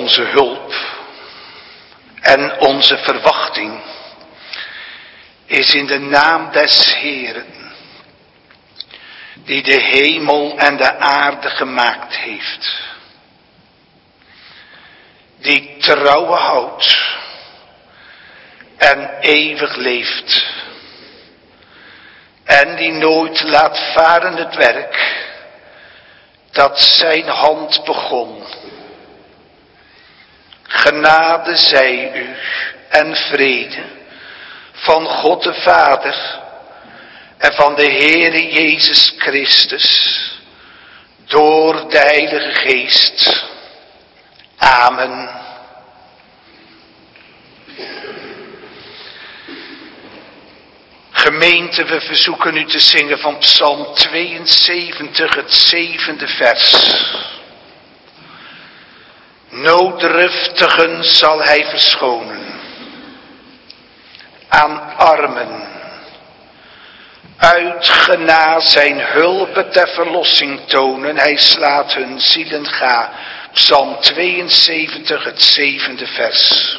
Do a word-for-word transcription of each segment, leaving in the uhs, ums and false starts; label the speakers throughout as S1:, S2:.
S1: onze hulp en onze verwachting is in de naam des Heeren, die de hemel en de aarde gemaakt heeft, die trouwe houdt en eeuwig leeft, en die nooit laat varen het werk dat zijn hand begon. Genade zij u en vrede van God de Vader en van de Heere Jezus Christus door de Heilige Geest. Amen. Gemeente, we verzoeken u te zingen van Psalm tweeënzeventig, het zevende vers. Nooddruftigen zal hij verschonen, aan armen, uit genade zijn hulp ter verlossing tonen, hij slaat hun zielen ga. Psalm tweeënzeventig, het zevende vers.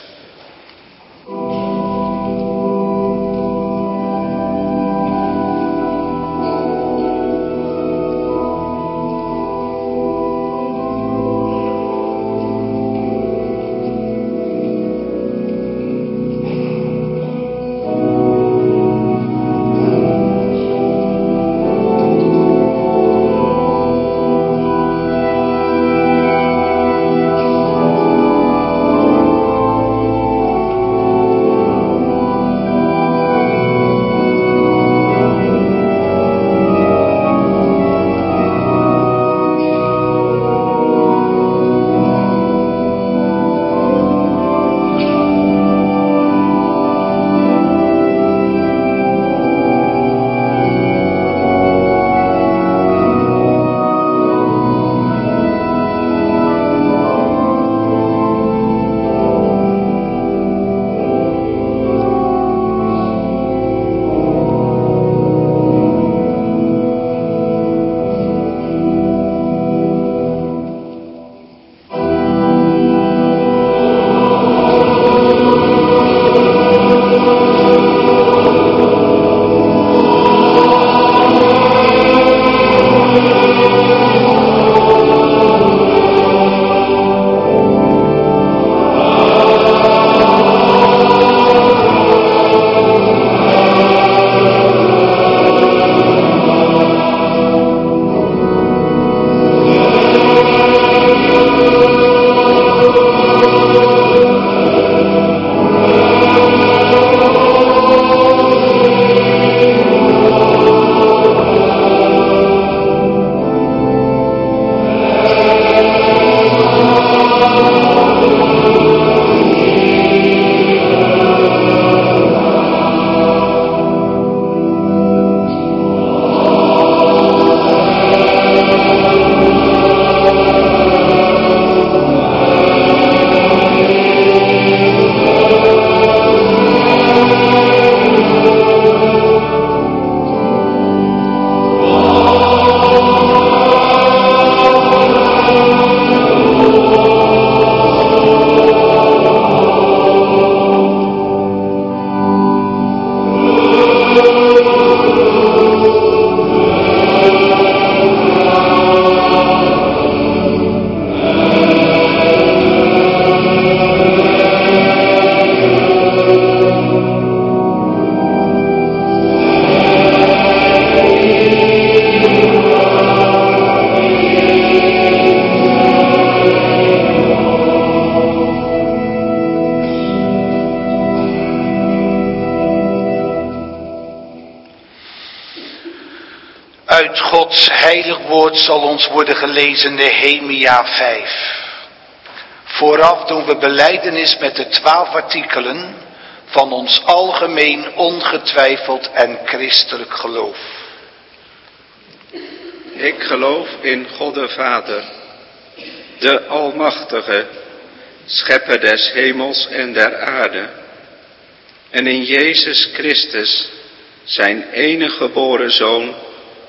S1: Uit Gods heilig woord zal ons worden gelezen Nehemia vijf. Vooraf doen we belijdenis met de twaalf artikelen van ons algemeen ongetwijfeld en christelijk geloof.
S2: Ik geloof in God de Vader, de Almachtige, Schepper des hemels en der aarde, en in Jezus Christus, zijn enige geboren Zoon,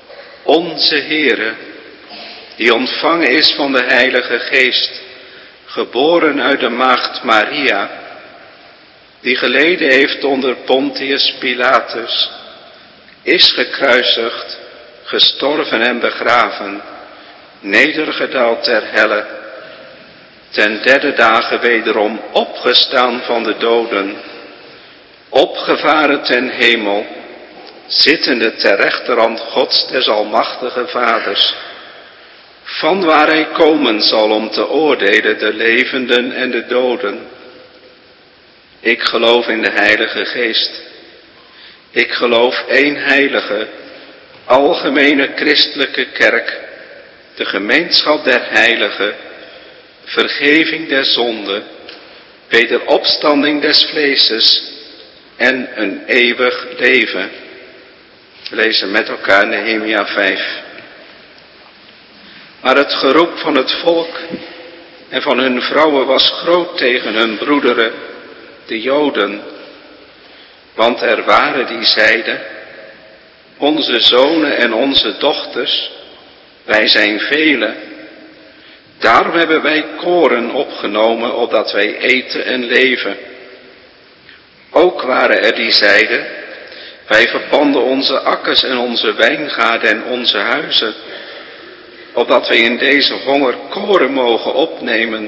S2: onze Heere, die ontvangen is van de Heilige Geest, geboren uit de maagd Maria, die geleden heeft onder Pontius Pilatus, is gekruisigd, gestorven en begraven, nedergedaald ter helle, ten derde dagen wederom opgestaan van de doden, opgevaren ten hemel, zittende ter rechterhand Gods des almachtige Vaders, van waar hij komen zal om te oordelen de levenden en de doden. Ik geloof in de Heilige Geest. Ik geloof één heilige, algemene christelijke kerk, de gemeenschap der heiligen, vergeving der zonden, wederopstanding des vleeses en een eeuwig leven. We lezen met elkaar Nehemia vijf. Maar het geroep van het volk en van hun vrouwen was groot tegen hun broederen, de Joden. Want er waren die zeiden, onze zonen en onze dochters, wij zijn velen. Daarom hebben wij koren opgenomen, opdat wij eten en leven. Ook waren er die zeiden, wij verpanden onze akkers en onze wijngaarden en onze huizen, opdat wij in deze honger koren mogen opnemen.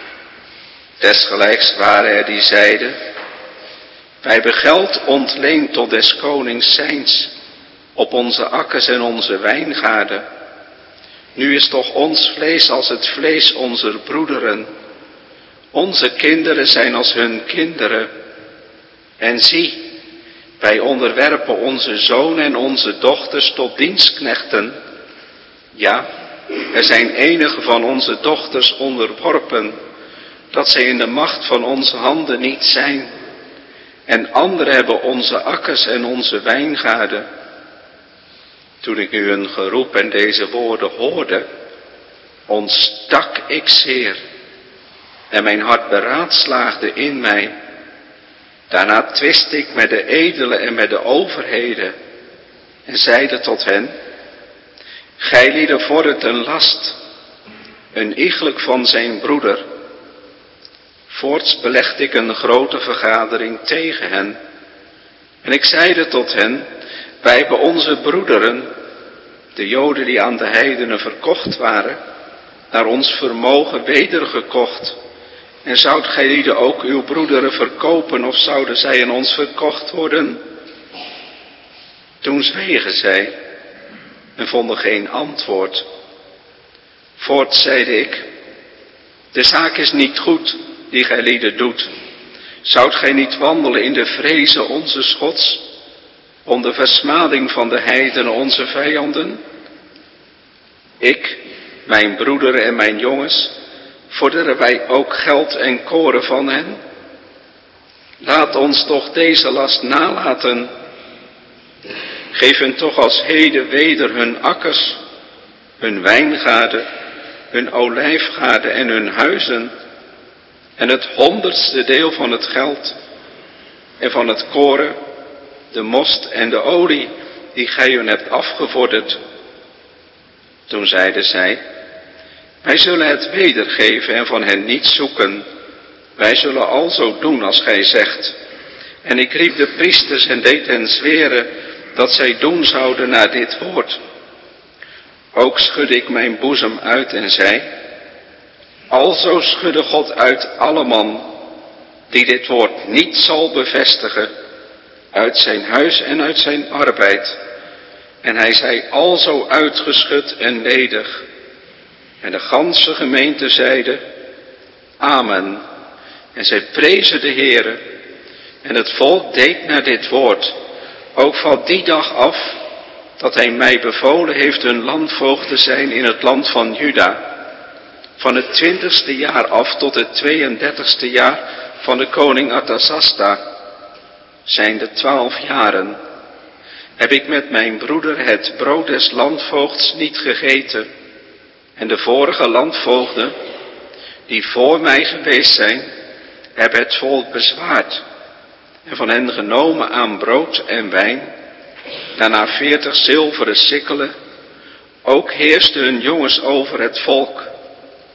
S2: Desgelijks waren er die zeiden, wij hebben geld ontleend tot des konings zijns, op onze akkers en onze wijngaarden. Nu is toch ons vlees als het vlees onzer broederen. Onze kinderen zijn als hun kinderen. En zie, wij onderwerpen onze zonen en onze dochters tot dienstknechten. Ja, er zijn enige van onze dochters onderworpen, dat zij in de macht van onze handen niet zijn. En anderen hebben onze akkers en onze wijngaarden. Toen ik nu een geroep en deze woorden hoorde, ontstak ik zeer. En mijn hart beraadslaagde in mij. Daarna twist ik met de edelen en met de overheden. En zeide tot hen, gij lieden vordert een last, een iegelijk van zijn broeder. Voorts belegde ik een grote vergadering tegen hen. En ik zeide tot hen, wij hebben onze broederen, de Joden die aan de heidenen verkocht waren, naar ons vermogen wedergekocht. En zoudt gij lieden ook uw broederen verkopen, of zouden zij aan ons verkocht worden? Toen zwegen zij en vonden geen antwoord. Voorts zeide ik, de zaak is niet goed die gij lieden doet. Zoudt gij niet wandelen in de vrezen onze Gods, om de versmading van de heidenen onze vijanden? Ik, mijn broederen en mijn jongens, vorderen wij ook geld en koren van hen? Laat ons toch deze last nalaten. Geef hen toch als heden weder hun akkers, hun wijngaarden, hun olijfgaarden en hun huizen, en het honderdste deel van het geld en van het koren, de most en de olie die gij hun hebt afgevorderd. Toen zeiden zij, wij zullen het wedergeven en van hen niet zoeken. Wij zullen alzo doen als gij zegt. En ik riep de priesters en deed hen zweren dat zij doen zouden naar dit woord. Ook schudde ik mijn boezem uit en zei, alzo schudde God uit alle man die dit woord niet zal bevestigen, uit zijn huis en uit zijn arbeid. En hij zei alzo uitgeschud en ledig. En de ganse gemeente zeide, amen. En zij prezen de Heere. En het volk deed naar dit woord. Ook van die dag af, dat hij mij bevolen heeft een landvoogd te zijn in het land van Juda. Van het twintigste jaar af tot het tweeëndertigste jaar van de koning Artasasta, zijn de twaalf jaren, heb ik met mijn broeder het brood des landvoogds niet gegeten. En de vorige landvoogden, die voor mij geweest zijn, hebben het volk bezwaard. En van hen genomen aan brood en wijn, daarna veertig zilveren sikkelen. Ook heersten hun jongens over het volk.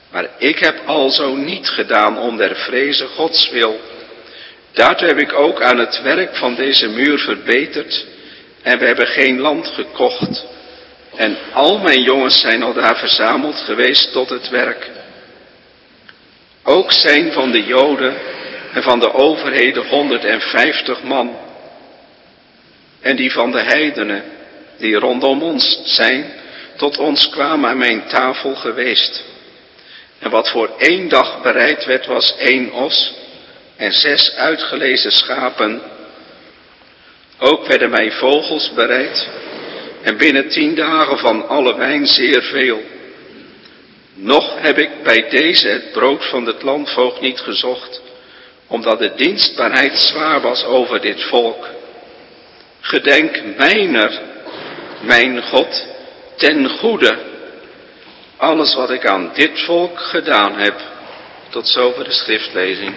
S2: Maar ik heb alzo niet gedaan om der vreze Gods wil. Daartoe heb ik ook aan het werk van deze muur verbeterd. En we hebben geen land gekocht. En al mijn jongens zijn al daar verzameld geweest tot het werk. Ook zijn van de Joden en van de overheden honderdvijftig man. En die van de heidenen, die rondom ons zijn, tot ons kwamen aan mijn tafel geweest. En wat voor één dag bereid werd, was één os en zes uitgelezen schapen. Ook werden mij vogels bereid, en binnen tien dagen van alle wijn zeer veel. Nog heb ik bij deze het brood van het landvoogd niet gezocht, omdat de dienstbaarheid zwaar was over dit volk. Gedenk mijner, mijn God, ten goede, alles wat ik aan dit volk gedaan heb. Tot zover de schriftlezing.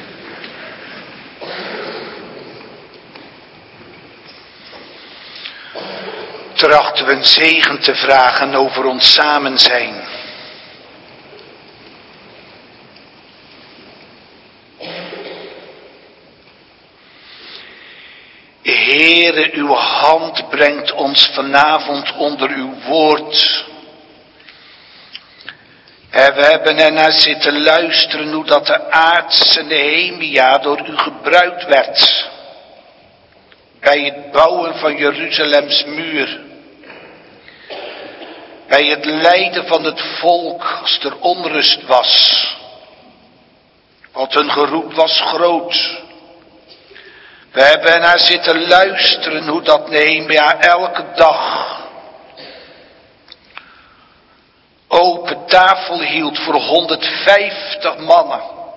S1: Trachten we een zegen te vragen over ons samen zijn. Heere, uw hand brengt ons vanavond onder uw woord. En we hebben ernaar zitten luisteren hoe dat de aardse Nehemia door u gebruikt werd. Bij het bouwen van Jeruzalems muur. Bij het leiden van het volk als er onrust was. Want hun geroep was groot. We hebben naar zitten luisteren hoe dat Nehemia elke dag open tafel hield voor honderdvijftig mannen.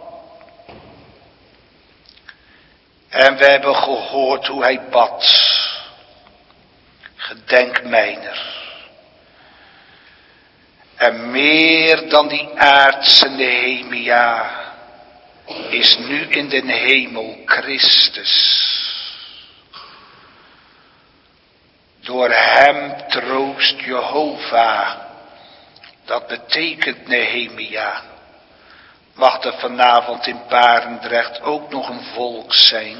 S1: En we hebben gehoord hoe hij bad. Gedenk mijner. En meer dan die aardse Nehemia is nu in den hemel Christus. Door hem troost Jehovah. Dat betekent Nehemia. Mag er vanavond in Barendrecht ook nog een volk zijn.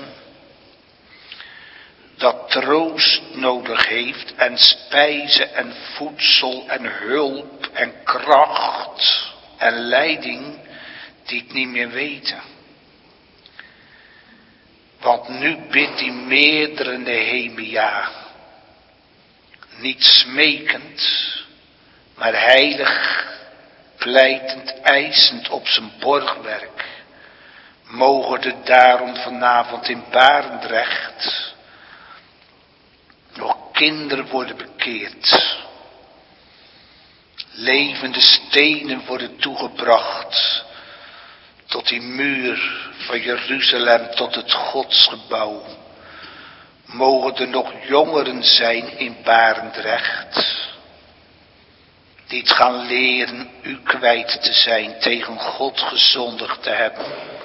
S1: Dat troost nodig heeft en spijze en voedsel en hulp en kracht en leiding die het niet meer weten. Want nu bidt die meerdere Nehemia. Niet smekend, maar heilig, pleitend, eisend op zijn borgwerk. Mogen er daarom vanavond in Barendrecht nog kinderen worden bekeerd. Levende stenen worden toegebracht tot die muur van Jeruzalem, tot het godsgebouw. Mogen er nog jongeren zijn in Barendrecht, die het gaan leren u kwijt te zijn, tegen God gezondigd te hebben.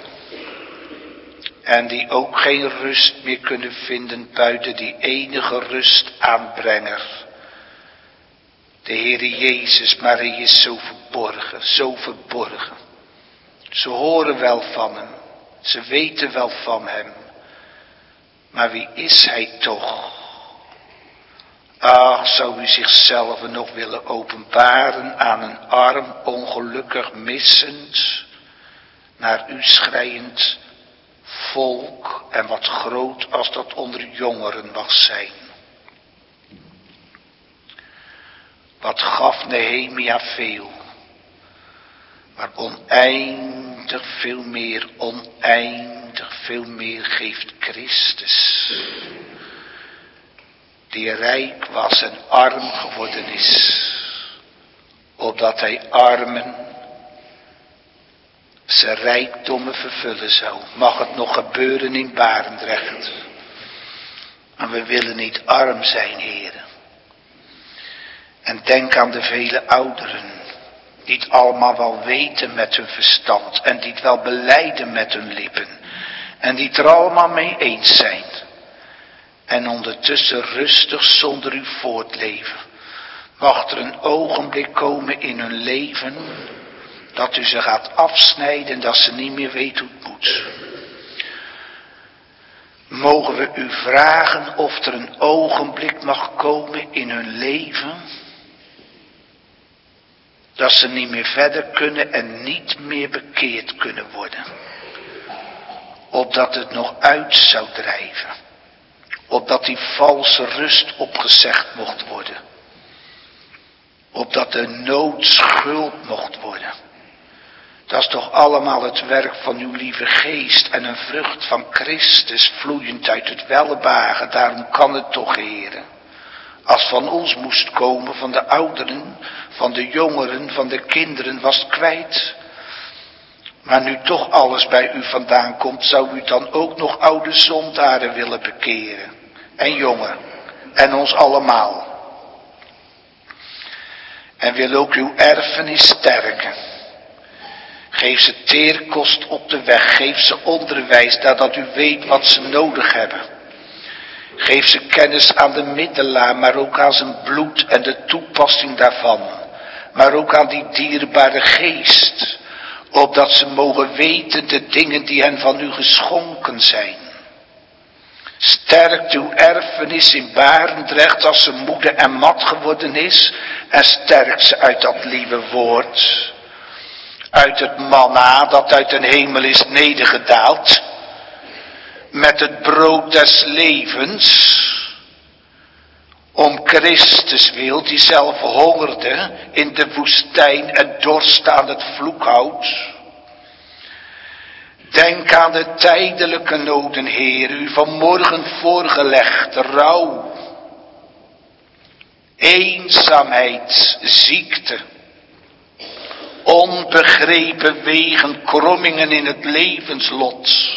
S1: En die ook geen rust meer kunnen vinden buiten die enige rustaanbrenger. De Heere Jezus, maar hij is zo verborgen, zo verborgen. Ze horen wel van hem, ze weten wel van hem. Maar wie is hij toch? Ach, zou u zichzelf nog willen openbaren aan een arm, ongelukkig, missend, naar u schreiend volk, en wat groot als dat onder jongeren mag zijn. Wat gaf Nehemia veel, maar oneindig veel meer, oneindig veel meer geeft Christus. Die rijk was en arm geworden is, opdat hij armen zijn rijkdommen vervullen zou. Mag het nog gebeuren in Barendrecht. En we willen niet arm zijn, heren. En denk aan de vele ouderen, die het allemaal wel weten met hun verstand, en die het wel belijden met hun lippen, en die het er allemaal mee eens zijn. En ondertussen rustig zonder u voortleven. Mag er een ogenblik komen in hun leven, Dat u ze gaat afsnijden, dat ze niet meer weet hoe het moet. Mogen we u vragen of er een ogenblik mag komen in hun leven, dat ze niet meer verder kunnen en niet meer bekeerd kunnen worden. Opdat het nog uit zou drijven. Opdat die valse rust opgezegd mocht worden. Opdat de nood schuld mocht worden. Dat is toch allemaal het werk van uw lieve geest en een vrucht van Christus vloeiend uit het welbehagen. Daarom kan het toch, Heere. Als van ons moest komen, van de ouderen, van de jongeren, van de kinderen, was het kwijt. Maar nu toch alles bij u vandaan komt, zou u dan ook nog oude zondaren willen bekeren. En jongen, en ons allemaal. En wil ook uw erfenis sterken. Geef ze teerkost op de weg, geef ze onderwijs, nadat u weet wat ze nodig hebben. Geef ze kennis aan de middelaar, maar ook aan zijn bloed en de toepassing daarvan. Maar ook aan die dierbare geest, opdat ze mogen weten de dingen die hen van u geschonken zijn. Sterkt uw erfenis in Barendrecht als ze moede en mat geworden is, en sterkt ze uit dat lieve woord, uit het manna dat uit den hemel is nedergedaald, met het brood des levens, om Christus wil, die zelf hongerde in de woestijn en dorst aan het vloekhout. Denk aan de tijdelijke noden, Heer, u vanmorgen voorgelegd, rouw, eenzaamheid, ziekte, onbegrepen wegen, krommingen in het levenslot.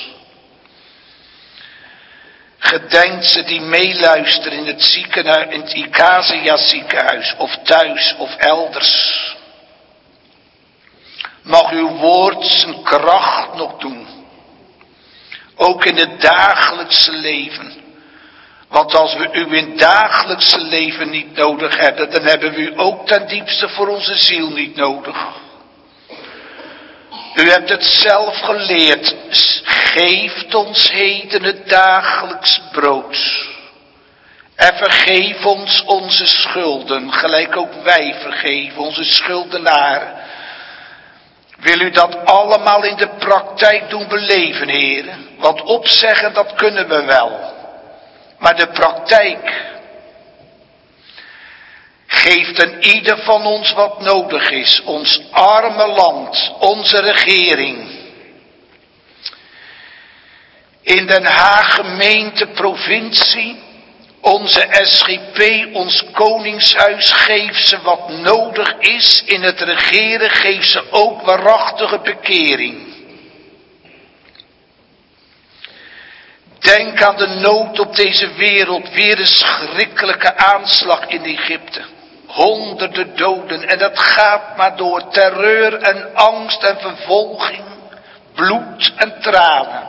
S1: Gedenkt ze die meeluisteren in het ziekenhuis, in het Ikasia ziekenhuis, of thuis, of elders. Mag uw woord zijn kracht nog doen. Ook in het dagelijkse leven. Want als we u in het dagelijkse leven niet nodig hebben, dan hebben we u ook ten diepste voor onze ziel niet nodig. U hebt het zelf geleerd. Geeft ons heden het dagelijks brood. En vergeef ons onze schulden, gelijk ook wij vergeven onze schuldenaren. Wil u dat allemaal in de praktijk doen beleven, heren? Want opzeggen, dat kunnen we wel. Maar de praktijk geeft een ieder van ons wat nodig is. Ons arme land, onze regering. In Den Haag gemeente, provincie, onze S G P, ons koningshuis, geef ze wat nodig is in het regeren, geef ze ook waarachtige bekering. Denk aan de nood op deze wereld, weer een schrikkelijke aanslag in Egypte. Honderden doden en dat gaat maar door, terreur en angst en vervolging, bloed en tranen.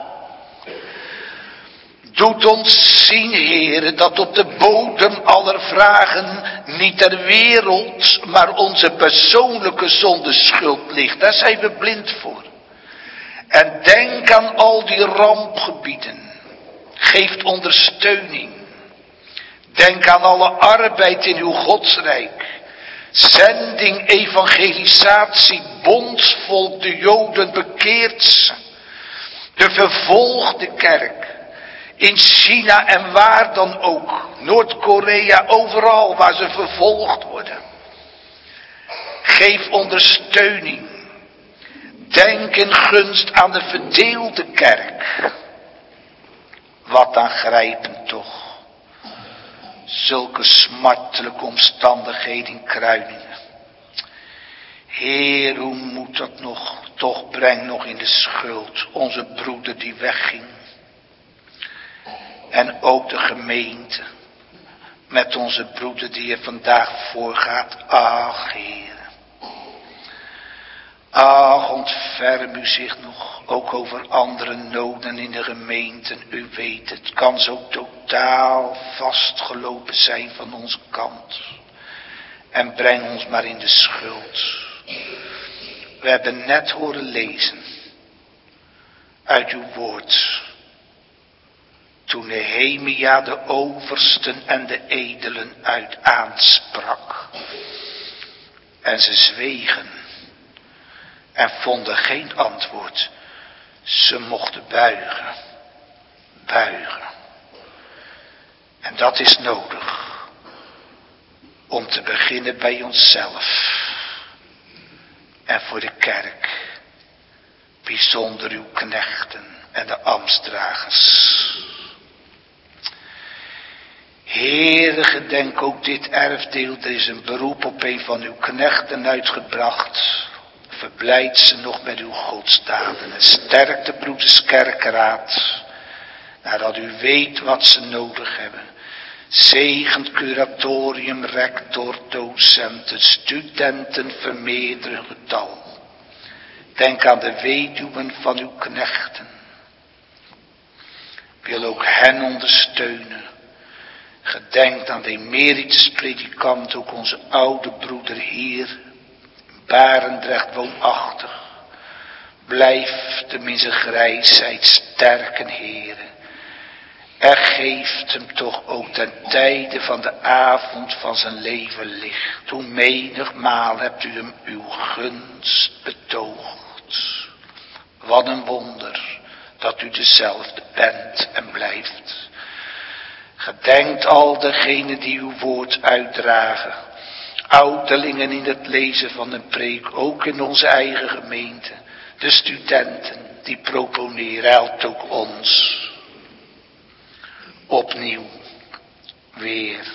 S1: Doet ons zien, heren, dat op de bodem aller vragen niet ter wereld, maar onze persoonlijke zondeschuld ligt. Daar zijn we blind voor. En denk aan al die rampgebieden. Geeft ondersteuning. Denk aan alle arbeid in uw godsrijk. Zending, evangelisatie, bondsvolk, de Joden bekeert ze. De vervolgde kerk. In China en waar dan ook. Noord-Korea, overal waar ze vervolgd worden. Geef ondersteuning. Denk in gunst aan de verdeelde kerk. Wat aangrijpend toch. Zulke smartelijke omstandigheden in Kruiningen. Heer, hoe moet dat nog? Toch breng nog in de schuld onze broeder die wegging. En ook de gemeente. Met onze broeder die er vandaag voorgaat. Ach, Heer. Ach, ontferm u zich nog, ook over andere noden in de gemeente. U weet, het kan zo totaal vastgelopen zijn van onze kant. En breng ons maar in de schuld. We hebben net horen lezen uit uw woord. Toen Nehemia de oversten en de edelen uit aansprak. En ze zwegen en vonden geen antwoord. Ze mochten buigen, buigen. En dat is nodig om te beginnen bij onszelf en voor de kerk, bijzonder uw knechten en de ambtsdragers. Heere, gedenk ook dit erfdeel, er is een beroep op een van uw knechten uitgebracht. Verblijd ze nog met uw godsdaden en sterk de broeders kerkraad, nadat u weet wat ze nodig hebben. Zegent curatorium, rector, docenten, studenten, vermeerderen getal. Denk aan de weduwen van uw knechten. Wil ook hen ondersteunen. Gedenkt aan de emeritus predikant, ook onze oude broeder hier, Barendrecht woonachtig. Blijf hem in zijn grijsheid sterken, Heere. Er geeft hem toch ook ten tijde van de avond van zijn leven licht. Hoe menigmaal hebt u hem uw gunst betoogd. Wat een wonder dat u dezelfde bent en blijft. Gedenkt al degenen die uw woord uitdragen. Ouderlingen in het lezen van een preek, ook in onze eigen gemeente. De studenten die proponeren, helpt ook ons. Opnieuw, weer.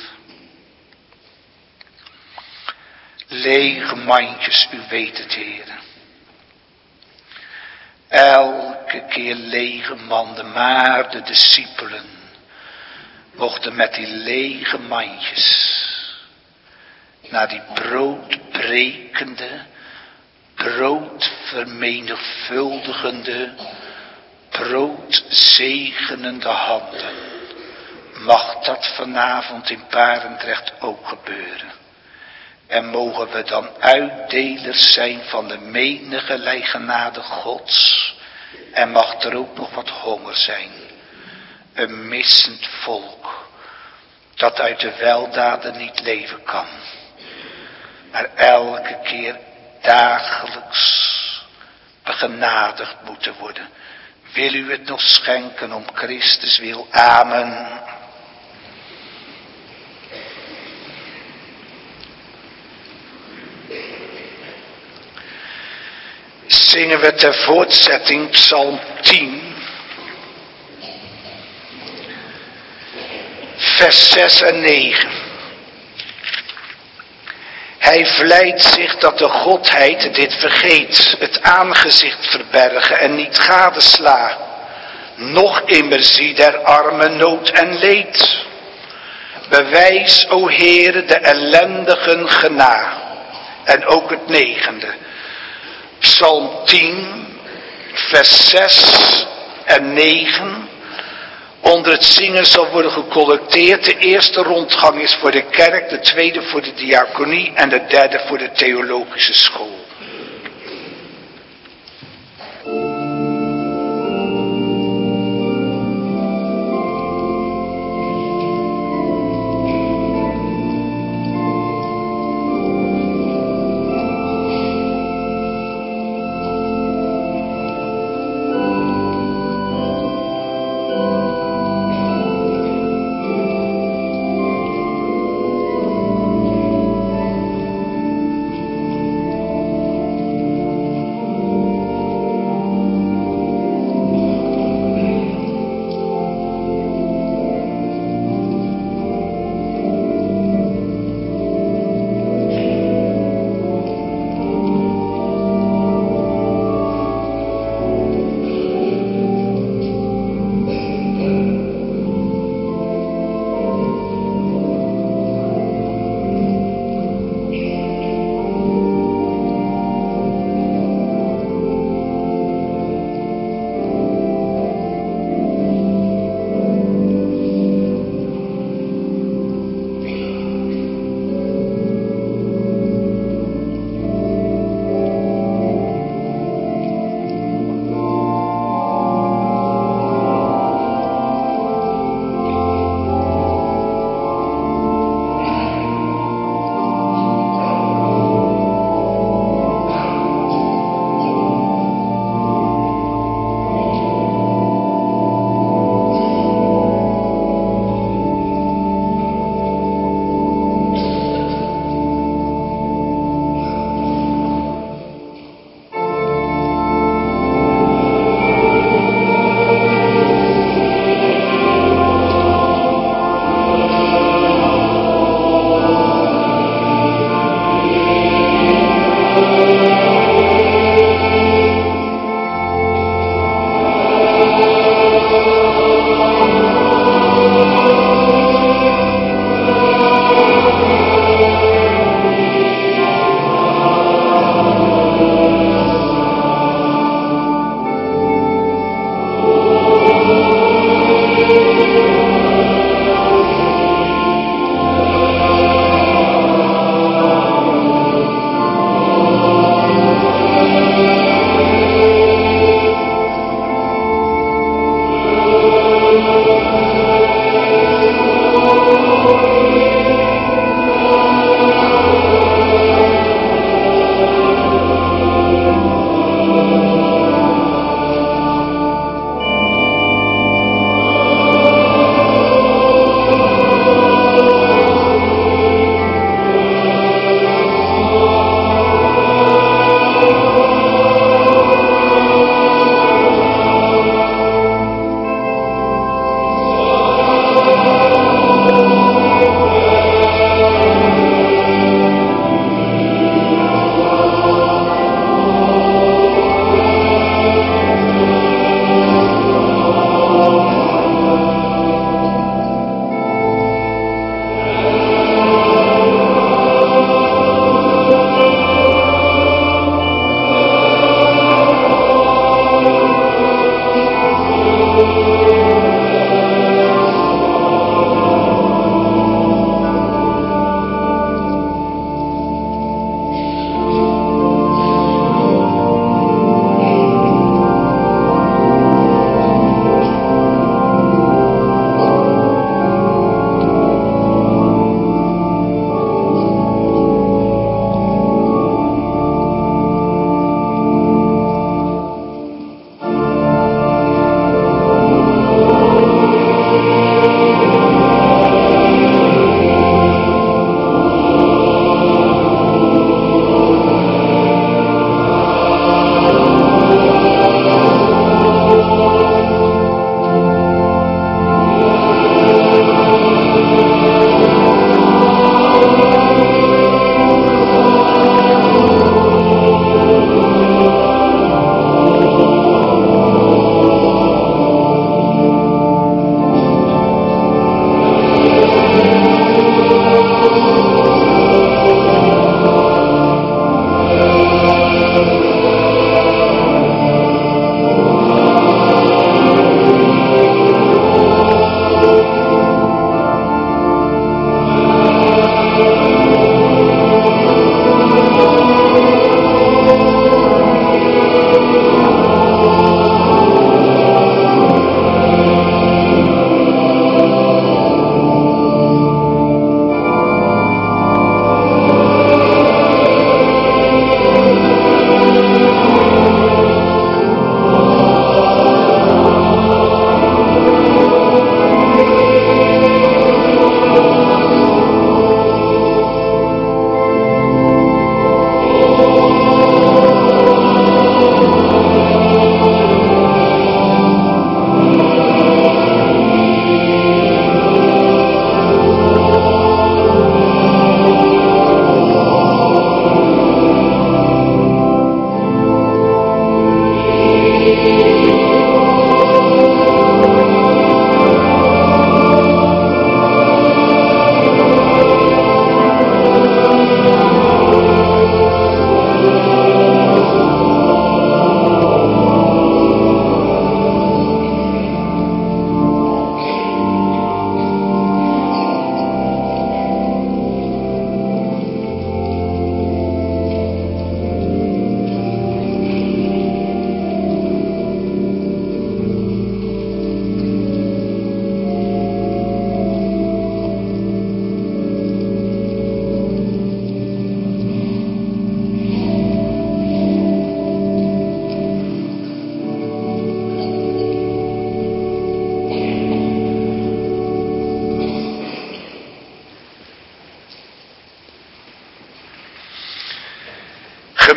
S1: Lege mandjes, u weet het, Heere. Elke keer lege manden, maar de discipelen mochten met die lege mandjes naar die broodbrekende, broodvermenigvuldigende, broodzegenende handen. Mag dat vanavond in Barendrecht ook gebeuren. En mogen we dan uitdelers zijn van de menige genade Gods. En mag er ook nog wat honger zijn. Een missend volk. Dat uit de weldaden niet leven kan. Maar elke keer dagelijks begenadigd moeten worden. Wil u het nog schenken om Christus wil? Amen. Zingen we ter voortzetting Psalm tien. Vers zes en negen. Hij vlijt zich dat de Godheid dit vergeet, het aangezicht verbergen en niet gadesla. Nog immer zie der armen nood en leed. Bewijs, o Heere, de ellendigen gena. En ook het negende. Psalm tien, vers zes en negen. Onder het zingen zal worden gecollecteerd. De eerste rondgang is voor de kerk, de tweede voor de diaconie en de derde voor de theologische school.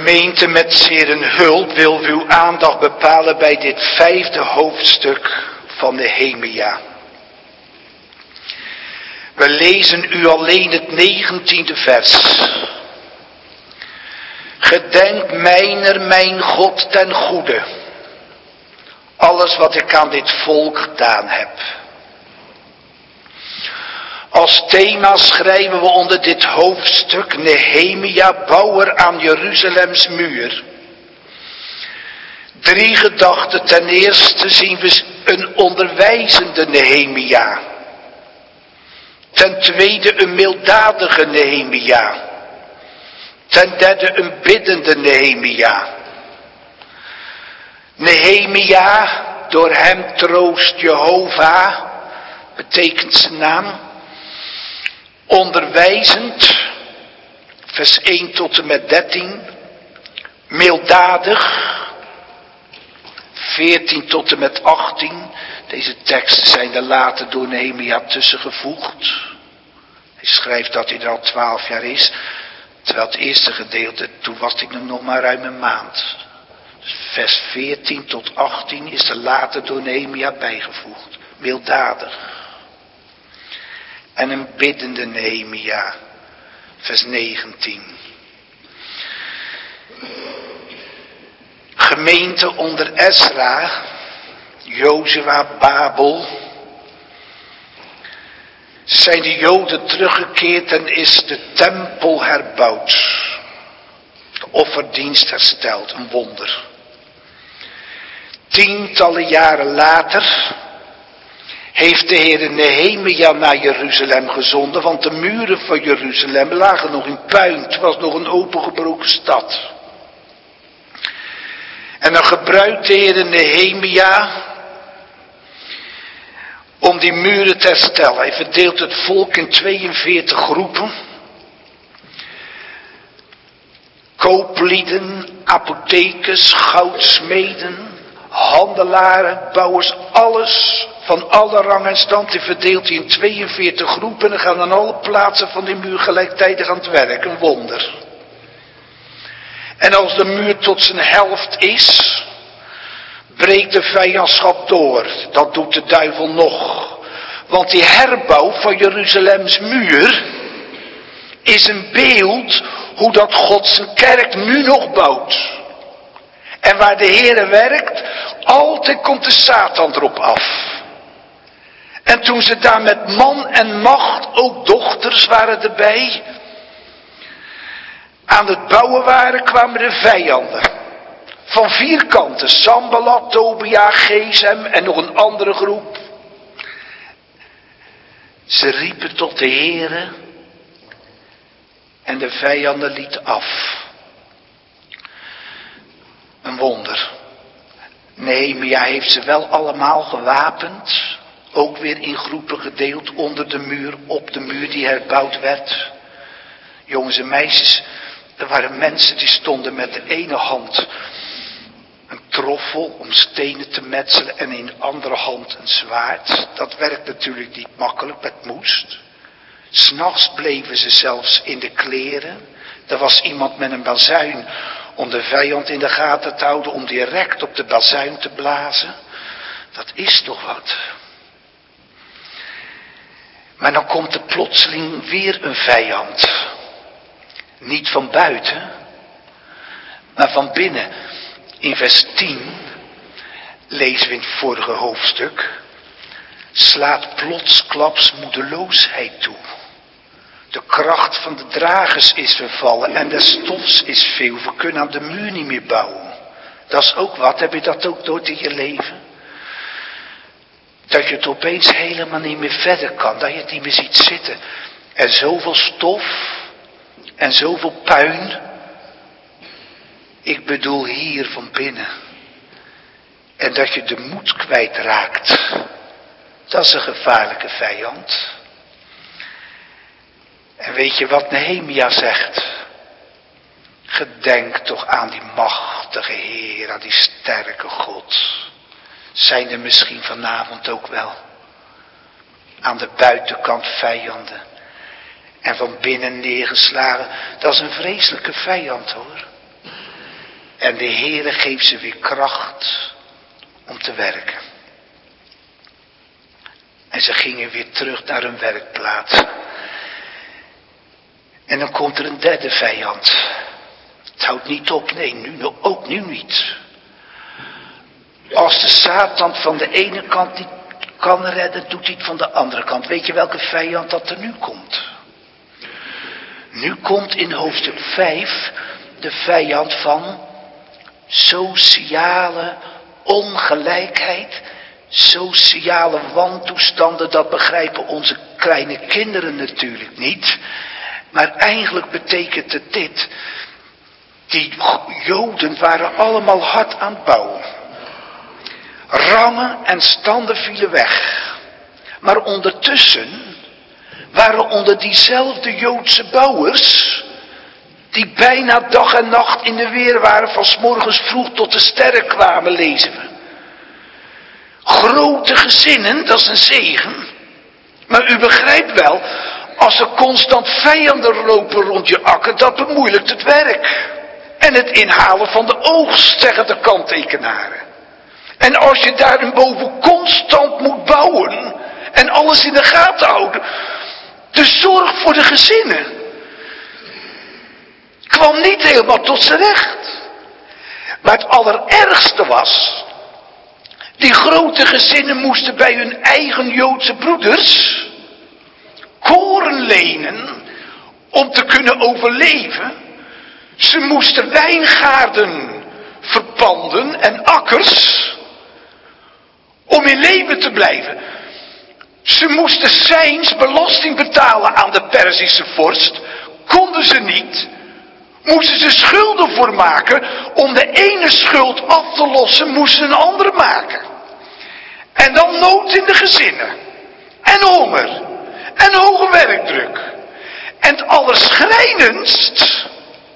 S1: Gemeente met zeer een hulp wil we uw aandacht bepalen bij dit vijfde hoofdstuk van Nehemia. We lezen u alleen het negentiende vers. Gedenk mijner, mijn God, ten goede, alles wat ik aan dit volk gedaan heb. Als thema schrijven we onder dit hoofdstuk Nehemia, bouwer aan Jeruzalems muur. Drie gedachten. Ten eerste zien we een onderwijzende Nehemia. Ten tweede een milddadige Nehemia. Ten derde een biddende Nehemia. Nehemia, door hem troost Jehovah, betekent zijn naam. Onderwijzend, vers één tot en met dertien. Milddadig, veertien tot en met achttien. Deze teksten zijn er later door Nehemia tussengevoegd. Hij schrijft dat hij er al twaalf jaar is. Terwijl het eerste gedeelte, toen was hij nog maar ruim een maand. Dus vers veertien tot achttien is er later door Nehemia bijgevoegd. Milddadig. En een biddende Nehemia, vers negentien. Gemeente onder Ezra, Jozua, Babel, zijn de Joden teruggekeerd en is de tempel herbouwd. De offerdienst hersteld, een wonder. Tientallen jaren later heeft de Heer Nehemia naar Jeruzalem gezonden, want de muren van Jeruzalem lagen nog in puin. Het was nog een opengebroken stad. En dan gebruikt de Heer Nehemia om die muren te herstellen. Hij verdeelt het volk in tweeënveertig groepen. Kooplieden, apothekers, goudsmeden, handelaren, bouwers, alles van alle rang en stand. Die verdeelt hij in tweeënveertig groepen en gaan aan alle plaatsen van die muur gelijktijdig aan het werk. Een wonder. En als de muur tot zijn helft is, breekt de vijandschap door. Dat doet de duivel nog. Want die herbouw van Jeruzalems muur is een beeld hoe dat God zijn kerk nu nog bouwt. En waar de Heere werkt, altijd komt de Satan erop af. En toen ze daar met man en macht, ook dochters waren erbij, aan het bouwen waren, kwamen de vijanden. Van vier kanten, Sanballat, Tobia, Gesem en nog een andere groep. Ze riepen tot de Heere en de vijanden lieten af. Een wonder. Nehemia heeft ze wel allemaal gewapend, ook weer in groepen gedeeld onder de muur, op de muur die herbouwd werd. Jongens en meisjes, er waren mensen die stonden met de ene hand een troffel om stenen te metselen en in de andere hand een zwaard. Dat werkt natuurlijk niet makkelijk, het moest. 'S Nachts bleven ze zelfs in de kleren. Er was iemand met een bazuin om de vijand in de gaten te houden, om direct op de bazuin te blazen. Dat is toch wat. Maar dan komt er plotseling weer een vijand. Niet van buiten, maar van binnen. In vers tien lezen we in het vorige hoofdstuk: slaat plotsklaps moedeloosheid toe. De kracht van de dragers is vervallen en de stofs is veel. We kunnen aan de muur niet meer bouwen. Dat is ook wat. Heb je dat ook door in je leven? Dat je het opeens helemaal niet meer verder kan. Dat je het niet meer ziet zitten. En zoveel stof en zoveel puin. Ik bedoel hier van binnen. En dat je de moed kwijtraakt. Dat is een gevaarlijke vijand. En weet je wat Nehemia zegt? Gedenk toch aan die machtige Heer, aan die sterke God. Zijn er misschien vanavond ook wel aan de buitenkant vijanden. En van binnen neergeslagen. Dat is een vreselijke vijand hoor. En de Heere geeft ze weer kracht om te werken. En ze gingen weer terug naar hun werkplaats. En dan komt er een derde vijand. Het houdt niet op, nee, nu ook nu niet. Als de Satan van de ene kant niet kan redden, doet hij het van de andere kant. Weet je welke vijand dat er nu komt? Nu komt in hoofdstuk vijf de vijand van sociale ongelijkheid, sociale wantoestanden. Dat begrijpen onze kleine kinderen natuurlijk niet. Maar eigenlijk betekent het dit. Die Joden waren allemaal hard aan het bouwen. Rangen en standen vielen weg. Maar ondertussen waren onder diezelfde Joodse bouwers, die bijna dag en nacht in de weer waren, van 's morgens vroeg tot de sterren kwamen, lezen we. Grote gezinnen, dat is een zegen. Maar u begrijpt wel, als er constant vijanden lopen rond je akker, dat bemoeilijkt het werk. En het inhalen van de oogst, zeggen de kanttekenaren. En als je daarboven constant moet bouwen en alles in de gaten houden, de zorg voor de gezinnen kwam niet helemaal tot zijn recht. Maar het allerergste was, die grote gezinnen moesten bij hun eigen Joodse broeders koren lenen om te kunnen overleven. Ze moesten wijngaarden verpanden en akkers om in leven te blijven. Ze moesten zijns belasting betalen aan de Perzische vorst. Konden ze niet. Moesten ze schulden voor maken. Om de ene schuld af te lossen, moesten ze een andere maken. En dan nood in de gezinnen. En honger. En hoge werkdruk. En het allerschrijnendst,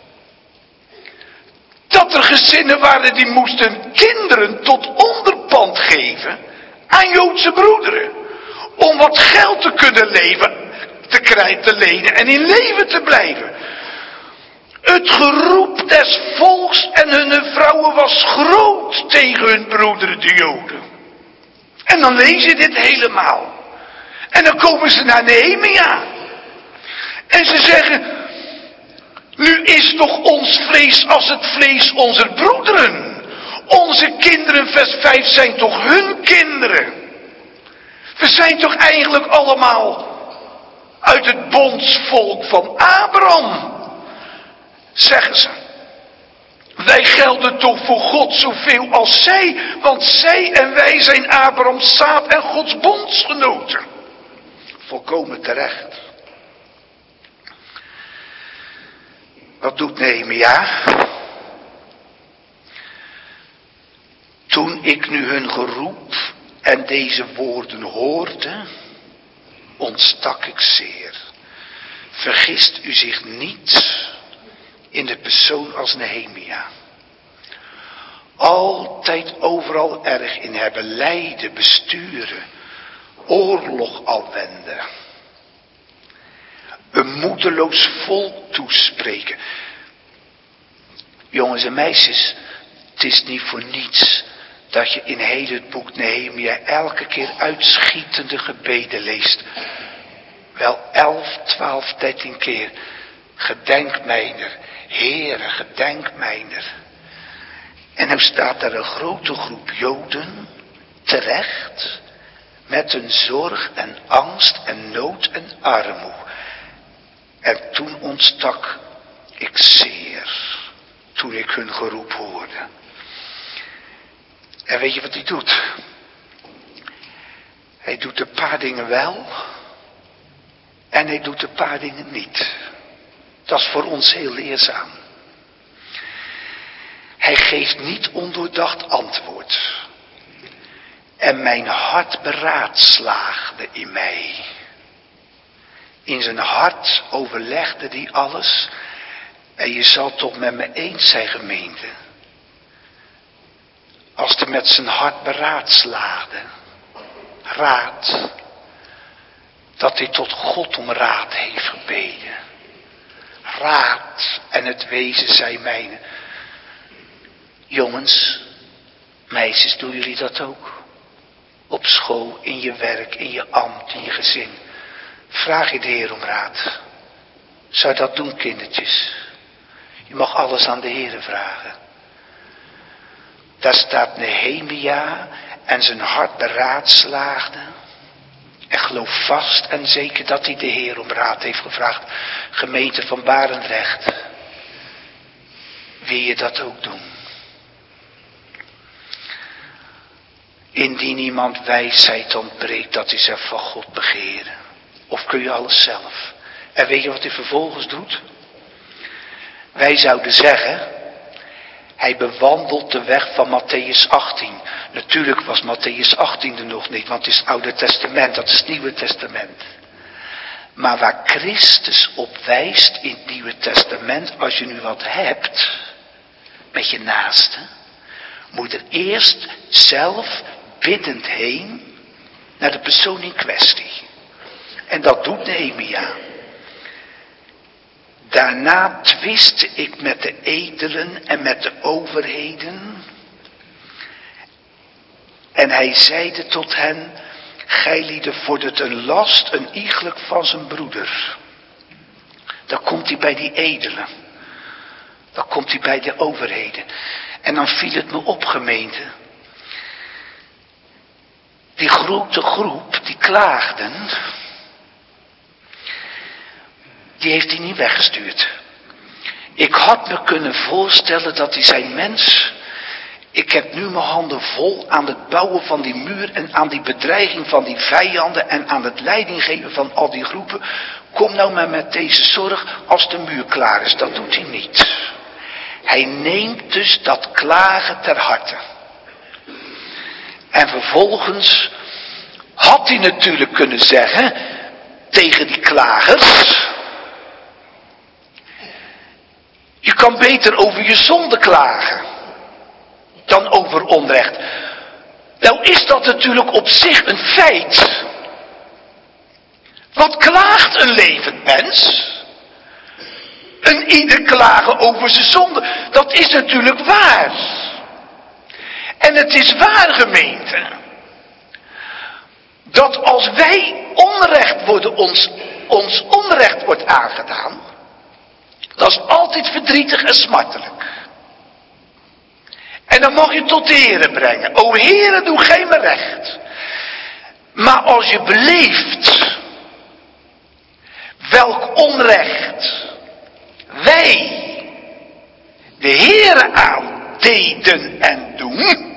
S1: dat er gezinnen waren die moesten kinderen tot onderpand geven aan Joodse broederen. Om wat geld te kunnen leven, te krijgen, te lenen en in leven te blijven. Het geroep des volks en hun vrouwen was groot tegen hun broederen de Joden. En dan lees je dit helemaal. En dan komen ze naar Nehemia. En ze zeggen, nu is toch ons vlees als het vlees onze broederen. Onze kinderen, vers vijf, zijn toch hun kinderen. We zijn toch eigenlijk allemaal uit het bondsvolk van Abraham, zeggen ze. Wij gelden toch voor God zoveel als zij, want zij en wij zijn Abrahams zaad en Gods bondsgenoten. Volkomen terecht. Wat doet Nehemia? Toen ik nu hun geroep en deze woorden hoorde, ontstak ik zeer. Vergist u zich niet in de persoon als Nehemia. Altijd overal erg in hebben, lijden, besturen, oorlog al wenden. Een moedeloos volk toespreken. Jongens en meisjes, het is niet voor niets dat je in heel het boek Nehemia elke keer uitschietende gebeden leest. Wel elf, twaalf, dertien keer. Gedenk mijner, Heere, gedenk mijner. En nu staat er een grote groep Joden, terecht, met hun zorg en angst en nood en armoede. En toen ontstak ik zeer, toen ik hun geroep hoorde. En weet je wat hij doet? Hij doet een paar dingen wel en hij doet een paar dingen niet. Dat is voor ons heel leerzaam. Hij geeft niet ondoordacht antwoord. En mijn hart beraadslaagde in mij. In zijn hart overlegde hij alles. En je zal toch met me eens zijn, gemeente. Als hij met zijn hart beraadslaagde. Raad. Dat hij tot God om raad heeft gebeden. Raad en het wezen zij mijne. Jongens, meisjes, doen jullie dat ook? Op school, in je werk, in je ambt, in je gezin. Vraag je de Heer om raad. Zou je dat doen, kindertjes? Je mag alles aan de Heer vragen. Daar staat Nehemia en zijn hart beraadslaagde. En geloof vast en zeker dat hij de Heer om raad heeft gevraagd. Gemeente van Barendrecht. Wil je dat ook doen? Indien iemand wijsheid ontbreekt, dat hij zegt van God begeren. Of kun je alles zelf? En weet je wat hij vervolgens doet? Wij zouden zeggen, hij bewandelt de weg van Matthäus achttien. Natuurlijk was Matthäus achttien er nog niet, want het is het Oude Testament, dat is het Nieuwe Testament. Maar waar Christus op wijst in het Nieuwe Testament, als je nu wat hebt met je naaste, moet er eerst zelf biddend heen naar de persoon in kwestie. En dat doet Nehemia. Daarna twistte ik met de edelen en met de overheden. En hij zeide tot hen, gijlieden vordert een last, een iegelijk van zijn broeder. Dan komt hij bij die edelen. Dan komt hij bij de overheden. En dan viel het me op, gemeente. Die grote groep, die klaagden, die heeft hij niet weggestuurd. Ik had me kunnen voorstellen dat hij zei, mens, ik heb nu mijn handen vol aan het bouwen van die muur en aan die bedreiging van die vijanden en aan het leidinggeven van al die groepen. Kom nou maar met deze zorg als de muur klaar is. Dat doet hij niet. Hij neemt dus dat klagen ter harte. En vervolgens had hij natuurlijk kunnen zeggen tegen die klagers, je kan beter over je zonde klagen dan over onrecht. Nou is dat natuurlijk op zich een feit. Wat klaagt een levend mens? Een ieder klagen over zijn zonde. Dat is natuurlijk waar. En het is waar, gemeente, dat als wij onrecht worden, ons, ons onrecht wordt aangedaan, dat is altijd verdrietig en smartelijk. En dan mag je tot de Heere brengen. O Heere, doe gij me recht. Maar als je beleeft welk onrecht wij de Heere aandeden en doen,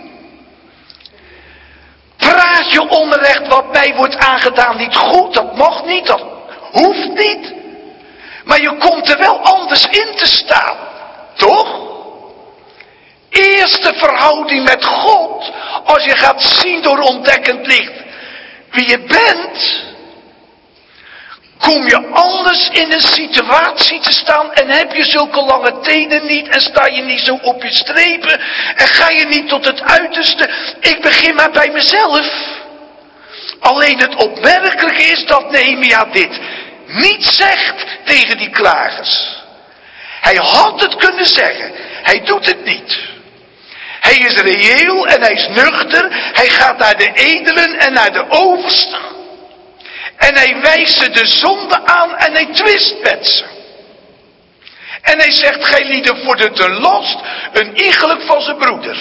S1: praat je onrecht wat mij wordt aangedaan niet goed, dat mag niet, dat hoeft niet. Maar je komt er wel anders in te staan, toch? Eerste verhouding met God, als je gaat zien door ontdekkend licht wie je bent, kom je anders in een situatie te staan en heb je zulke lange tenen niet en sta je niet zo op je strepen en ga je niet tot het uiterste. Ik begin maar bij mezelf. Alleen het opmerkelijke is dat Nehemia dit niet zegt tegen die klagers. Hij had het kunnen zeggen, hij doet het niet. Hij is reëel en hij is nuchter, hij gaat naar de edelen en naar de oversten. En hij wijst ze de zonde aan en hij twist met ze. En hij zegt, gij lieden vordert een last, een iegelijk van zijn broeder.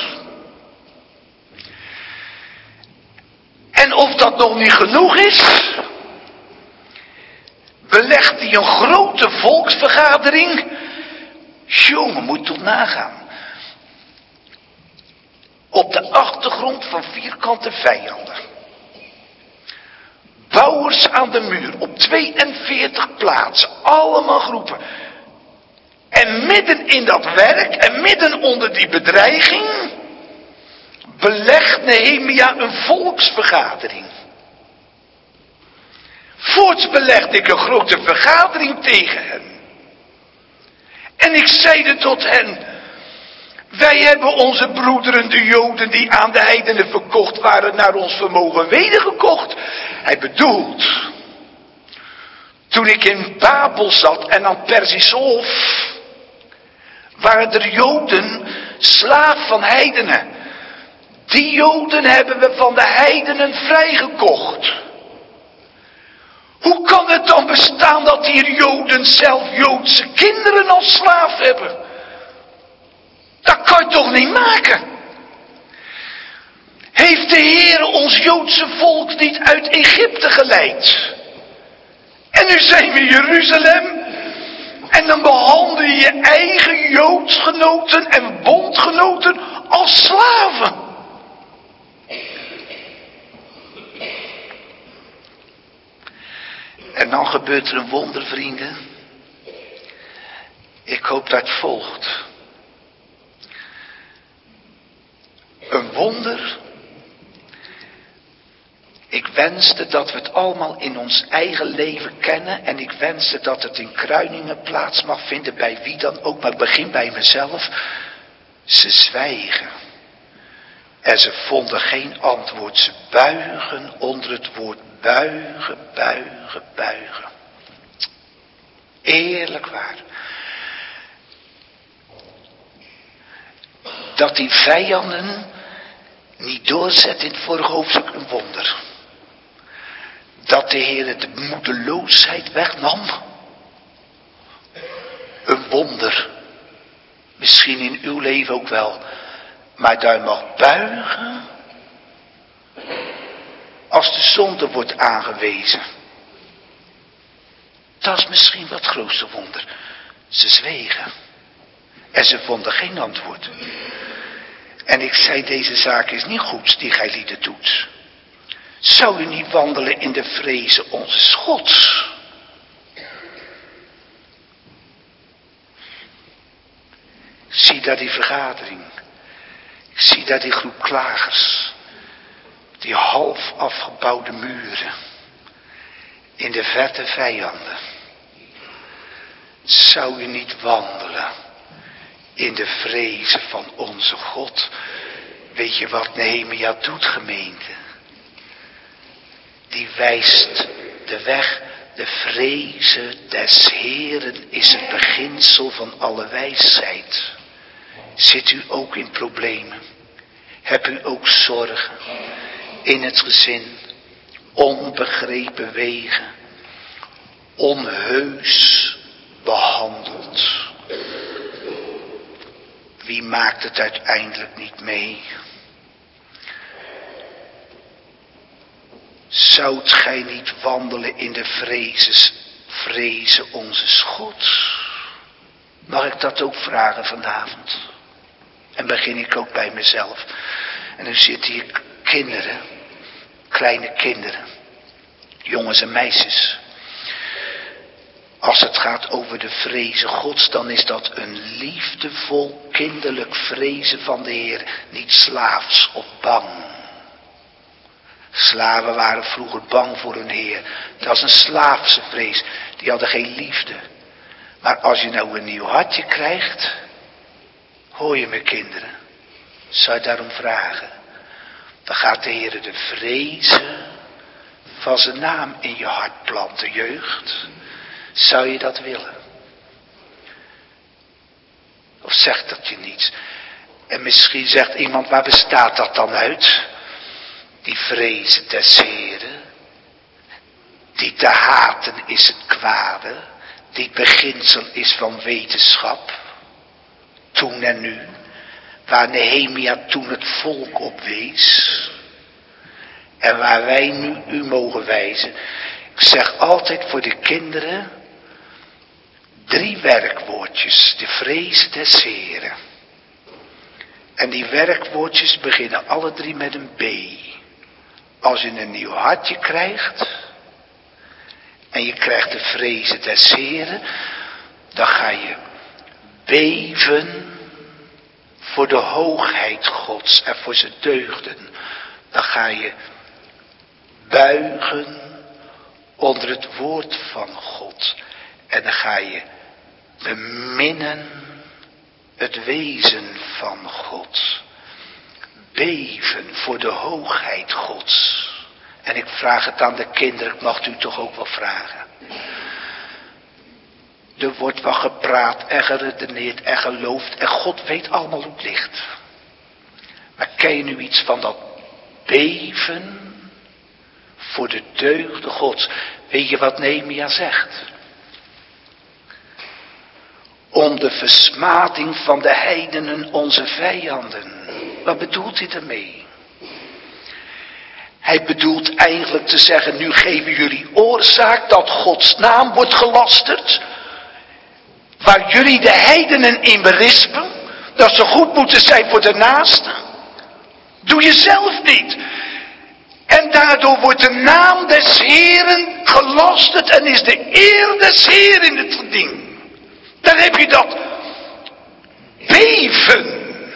S1: En of dat nog niet genoeg is, belegt hij een grote volksvergadering. Jongen, moet toch nagaan. Op de achtergrond van vierkante vijanden. Bouwers aan de muur op tweeënveertig plaatsen, allemaal groepen. En midden in dat werk en midden onder die bedreiging belegt Nehemia een volksvergadering. Voorts belegde ik een grote vergadering tegen hen. En ik zeide tot hen, wij hebben onze broederen, de Joden die aan de heidenen verkocht waren, naar ons vermogen wedergekocht. Hij bedoelt, toen ik in Babel zat en aan Perzische Hof, waren er Joden slaaf van heidenen. Die Joden hebben we van de heidenen vrijgekocht. Hoe kan het dan bestaan dat hier Joden zelf Joodse kinderen als slaaf hebben? Dat kan je toch niet maken? Heeft de Heer ons Joodse volk niet uit Egypte geleid? En nu zijn we in Jeruzalem. En dan behandel je je eigen Joodsgenoten en bondgenoten als slaven. En dan gebeurt er een wonder, vrienden. Ik hoop dat het volgt. Een wonder. Ik wenste dat we het allemaal in ons eigen leven kennen. En ik wenste dat het in Kruiningen plaats mag vinden. Bij wie dan ook. Maar ik begin bij mezelf. Ze zwijgen. En ze vonden geen antwoord. Ze buigen onder het woord buigen, buigen, buigen. Eerlijk waar. Dat die vijanden niet doorzet in het vorige hoofdstuk een wonder. Dat de Heer de moedeloosheid wegnam. Een wonder. Misschien in uw leven ook wel. Maar daar mag buigen. Als de zonde wordt aangewezen. Dat is misschien wat het grootste wonder. Ze zwegen. En ze vonden geen antwoord. En ik zei, deze zaak is niet goed die gij lieden doet. Zou u niet wandelen in de vrezen onze Gods? Ik zie daar die vergadering. Ik zie daar die groep klagers. Die half afgebouwde muren. In de verte vijanden. Zou u niet wandelen in de vrezen van onze God? Weet je wat Nehemia doet, gemeente? Die wijst de weg. De vrezen des Heeren is het beginsel van alle wijsheid. Zit u ook in problemen? Heb u ook zorgen? In het gezin? Onbegrepen wegen? Onheus behandeld? Wie maakt het uiteindelijk niet mee? Zoudt gij niet wandelen in de vrezen, vrezen onze Gods? Mag ik dat ook vragen vanavond? En begin ik ook bij mezelf. En nu zitten hier kinderen, kleine kinderen, jongens en meisjes. Als het gaat over de vrezen Gods, dan is dat een liefdevol kinderlijk vrezen van de Heer. Niet slaafs of bang. Slaven waren vroeger bang voor hun Heer. Dat was een slaafse vrees. Die hadden geen liefde. Maar als je nou een nieuw hartje krijgt, hoor je me kinderen, zou je daarom vragen. Dan gaat de Heer de vrezen van zijn naam in je hart planten, jeugd. Zou je dat willen? Of zegt dat je niets? En misschien zegt iemand, waar bestaat dat dan uit? Die vrezen des Heren. Die te haten is het kwade. Die het beginsel is van wetenschap. Toen en nu. Waar Nehemia toen het volk op wees. En waar wij nu u mogen wijzen. Ik zeg altijd voor de kinderen. Drie werkwoordjes. De vrees des Heren. En die werkwoordjes beginnen alle drie met een B. Als je een nieuw hartje krijgt. En je krijgt de vrezen des Heren. Dan ga je beven voor de hoogheid Gods en voor zijn deugden. Dan ga je buigen onder het woord van God. En dan ga je beminnen het wezen van God. Beven voor de hoogheid Gods. En ik vraag het aan de kinderen, ik mag u toch ook wel vragen. Er wordt wel gepraat en geredeneerd en geloofd en God weet allemaal hoe het ligt. Maar ken je nu iets van dat beven voor de deugden Gods? Weet je wat Nehemia zegt? Om de versmading van de heidenen, onze vijanden. Wat bedoelt hij daarmee? Hij bedoelt eigenlijk te zeggen, nu geven jullie oorzaak dat Gods naam wordt gelasterd. Waar jullie de heidenen in berispen. Dat ze goed moeten zijn voor de naasten. Doe je zelf niet. En daardoor wordt de naam des Heeren gelasterd en is de eer des Heeren in het geding. Dan heb je dat beven.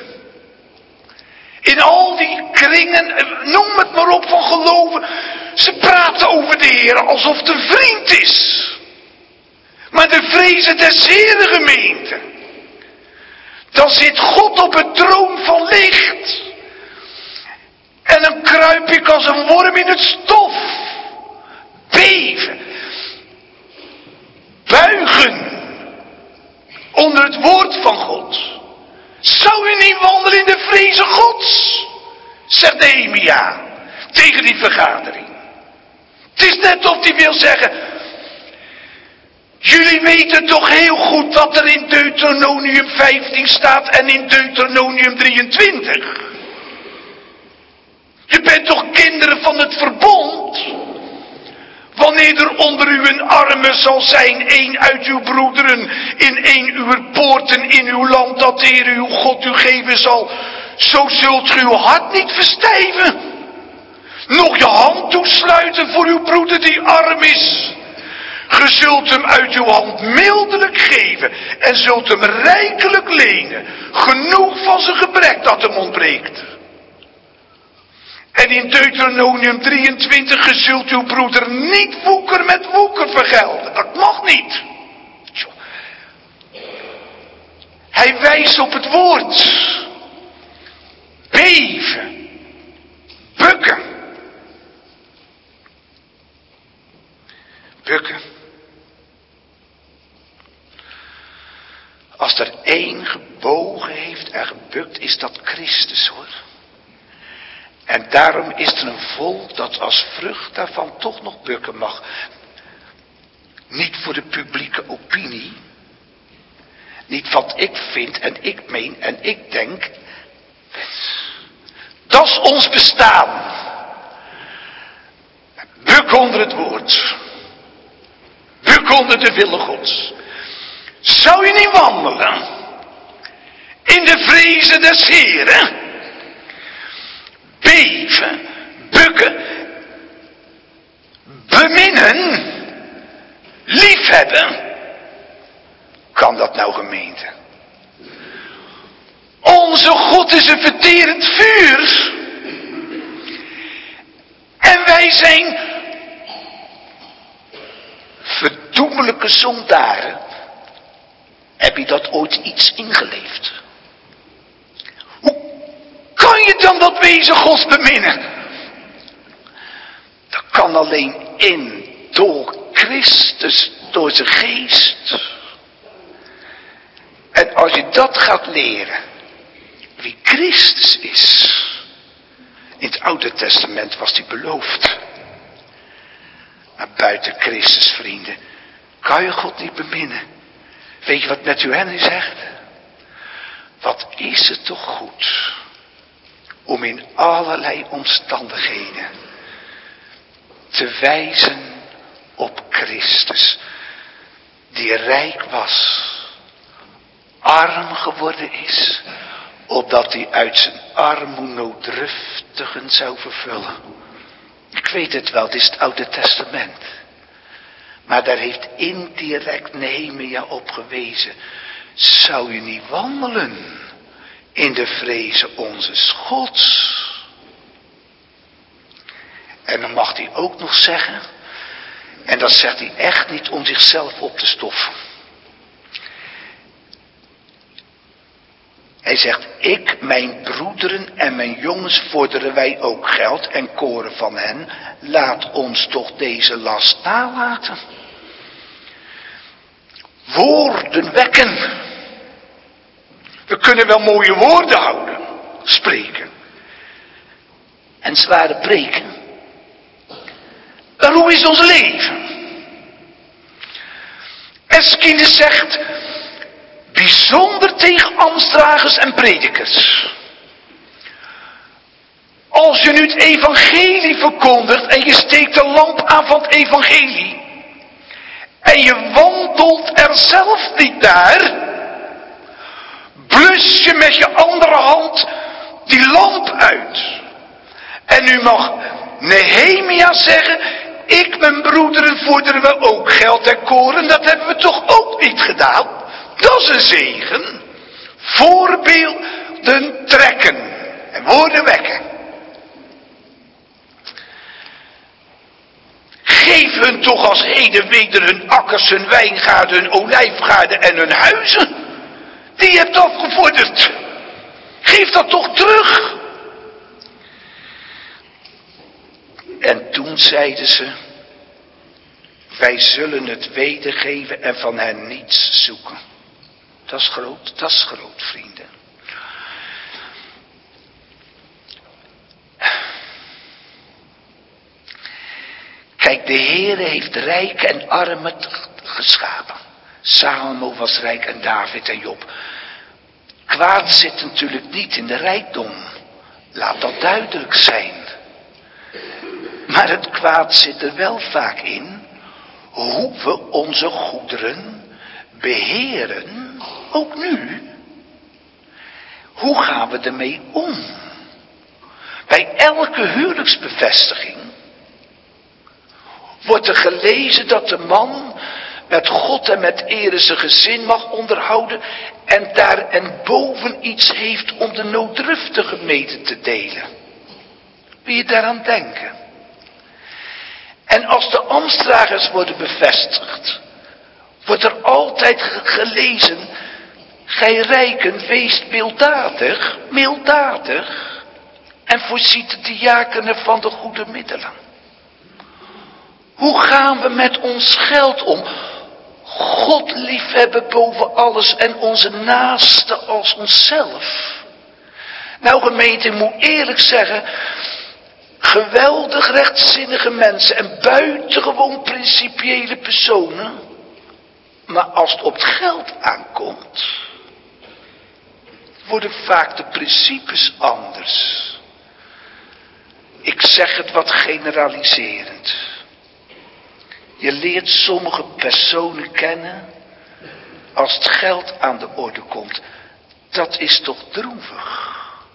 S1: In al die kringen, noem het maar op van geloven. Ze praten over de Heer alsof het een vriend is. Maar de vrezen des Heeren gemeente. Dan zit God op het troon van licht. En dan kruip ik als een worm in het stof. Beven. Buigen. Onder het woord van God. Zou u niet wandelen in de vrezen Gods? Zegt Nehemia. Tegen die vergadering. Het is net of hij wil zeggen. Jullie weten toch heel goed wat er in Deuteronomium vijftien staat en in Deuteronomium drieëntwintig. Je bent toch kinderen van het verbond? Wanneer er onder u een arme zal zijn, één uit uw broederen, in één uw poorten in uw land, dat de Heer uw God u geven zal, zo zult u uw hart niet verstijven. Nog je hand toesluiten voor uw broeder die arm is. Ge zult hem uit uw hand mildelijk geven en zult hem rijkelijk lenen, genoeg van zijn gebrek dat hem ontbreekt. En in Deuteronomium drieëntwintig, ge zult uw broeder niet woeker met woeker vergelden. Dat mag niet. Hij wijst op het woord. Beven. Bukken. Bukken. Als er één gebogen heeft en gebukt, is dat Christus, hoor. En daarom is er een volk dat als vrucht daarvan toch nog bukken mag. Niet voor de publieke opinie. Niet wat ik vind en ik meen en ik denk. Dat is ons bestaan. Buk onder het woord. Buk onder de wille Gods. Zou je niet wandelen in de vrezen des Heeren? Beven, bukken, beminnen, liefhebben. Kan dat nou, gemeente? Onze God is een verterend vuur. En wij zijn verdoemelijke zondaren. Heb je dat ooit iets ingeleefd? Kan je dan dat wezen Gods beminnen? Dat kan alleen in, door Christus, door zijn geest. En als je dat gaat leren, wie Christus is. In het Oude Testament was die beloofd. Maar buiten Christus, vrienden, kan je God niet beminnen. Weet je wat Matthew Henry zegt? Wat is het toch goed om in allerlei omstandigheden te wijzen op Christus, die rijk was, arm geworden is, opdat hij uit zijn armoede nooddruftigen zou vervullen. Ik weet het wel, dit is het Oude Testament. Maar daar heeft indirect Nehemia op gewezen. Zou je niet wandelen in de vrezen onzes Gods? En dan mag hij ook nog zeggen, en dat zegt hij echt niet om zichzelf op te stoffen. Hij zegt, ik, mijn broederen en mijn jongens vorderen wij ook geld en koren van hen. Laat ons toch deze last nalaten. Woorden wekken. We kunnen wel mooie woorden houden, spreken. En zware preken. Maar hoe is ons leven? Eschines zegt, bijzonder tegen ambtsdragers en predikers. Als je nu het evangelie verkondigt en je steekt de lamp aan van het evangelie. En je wandelt er zelf niet naar. Blus je met je andere hand die lamp uit. En nu mag Nehemia zeggen, ik mijn broederen vorderen we ook geld en koren. Dat hebben we toch ook niet gedaan. Dat is een zegen. Voorbeelden trekken en woorden wekken. Geef hun toch als heden weder hun akkers, hun wijngaarden, hun olijfgaarden en hun huizen. Die je hebt afgevorderd. Geef dat toch terug. En toen zeiden ze, wij zullen het wedergeven en van hen niets zoeken. Dat is groot, dat is groot, vrienden. Kijk, de Heere heeft rijken en armen geschapen. Salomo was rijk en David en Job. Kwaad zit natuurlijk niet in de rijkdom. Laat dat duidelijk zijn. Maar het kwaad zit er wel vaak in hoe we onze goederen beheren, ook nu. Hoe gaan we ermee om? Bij elke huwelijksbevestiging wordt er gelezen dat de man met God en met ere zijn gezin mag onderhouden en daar en boven iets heeft om de nooddruftige mede te delen. Wil je daaraan denken? En als de ambtsdragers worden bevestigd, wordt er altijd gelezen, gij rijken weest milddadig, milddadig en voorziet de diakenen van de goede middelen. Hoe gaan we met ons geld om? God liefhebben boven alles en onze naaste als onszelf. Nou gemeente, ik moet eerlijk zeggen, geweldig rechtzinnige mensen en buitengewoon principiële personen. Maar als het op het geld aankomt, worden vaak de principes anders. Ik zeg het wat generaliserend. Je leert sommige personen kennen als het geld aan de orde komt. Dat is toch droevig.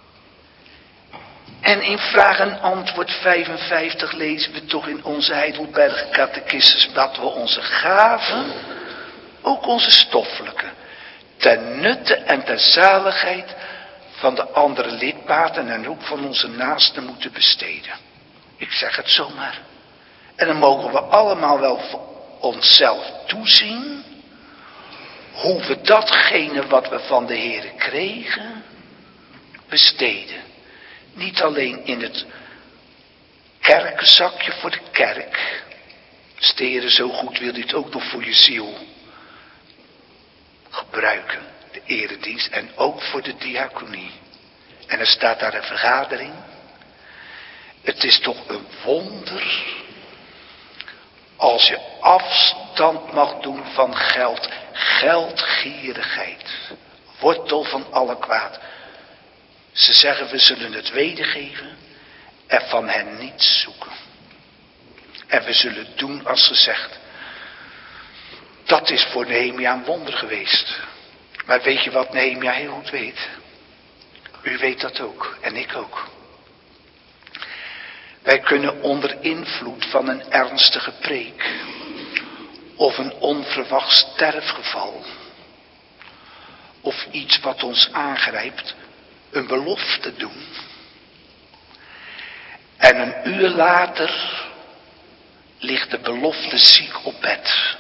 S1: En in vraag en antwoord vijfenvijftig lezen we toch in onze Heidelberger Catechismus dat we onze gaven, ook onze stoffelijke, ten nutte en ter zaligheid van de andere lidmaten en ook van onze naasten moeten besteden. Ik zeg het zomaar. En dan mogen we allemaal wel voor onszelf toezien hoe we datgene wat we van de Heere kregen besteden. Niet alleen in het kerkenzakje voor de kerk. Als de Heere zo goed wil, dit ook nog voor je ziel gebruiken. De eredienst en ook voor de diaconie. En er staat daar een vergadering. Het is toch een wonder als je afstand mag doen van geld. Geldgierigheid. Wortel van alle kwaad. Ze zeggen we zullen het wedergeven en van hen niets zoeken. En we zullen doen als gezegd. Dat is voor Nehemia een wonder geweest. Maar weet je wat Nehemia heel goed weet? U weet dat ook en ik ook. Wij kunnen onder invloed van een ernstige preek of een onverwacht sterfgeval of iets wat ons aangrijpt een belofte doen. En een uur later ligt de belofte ziek op bed.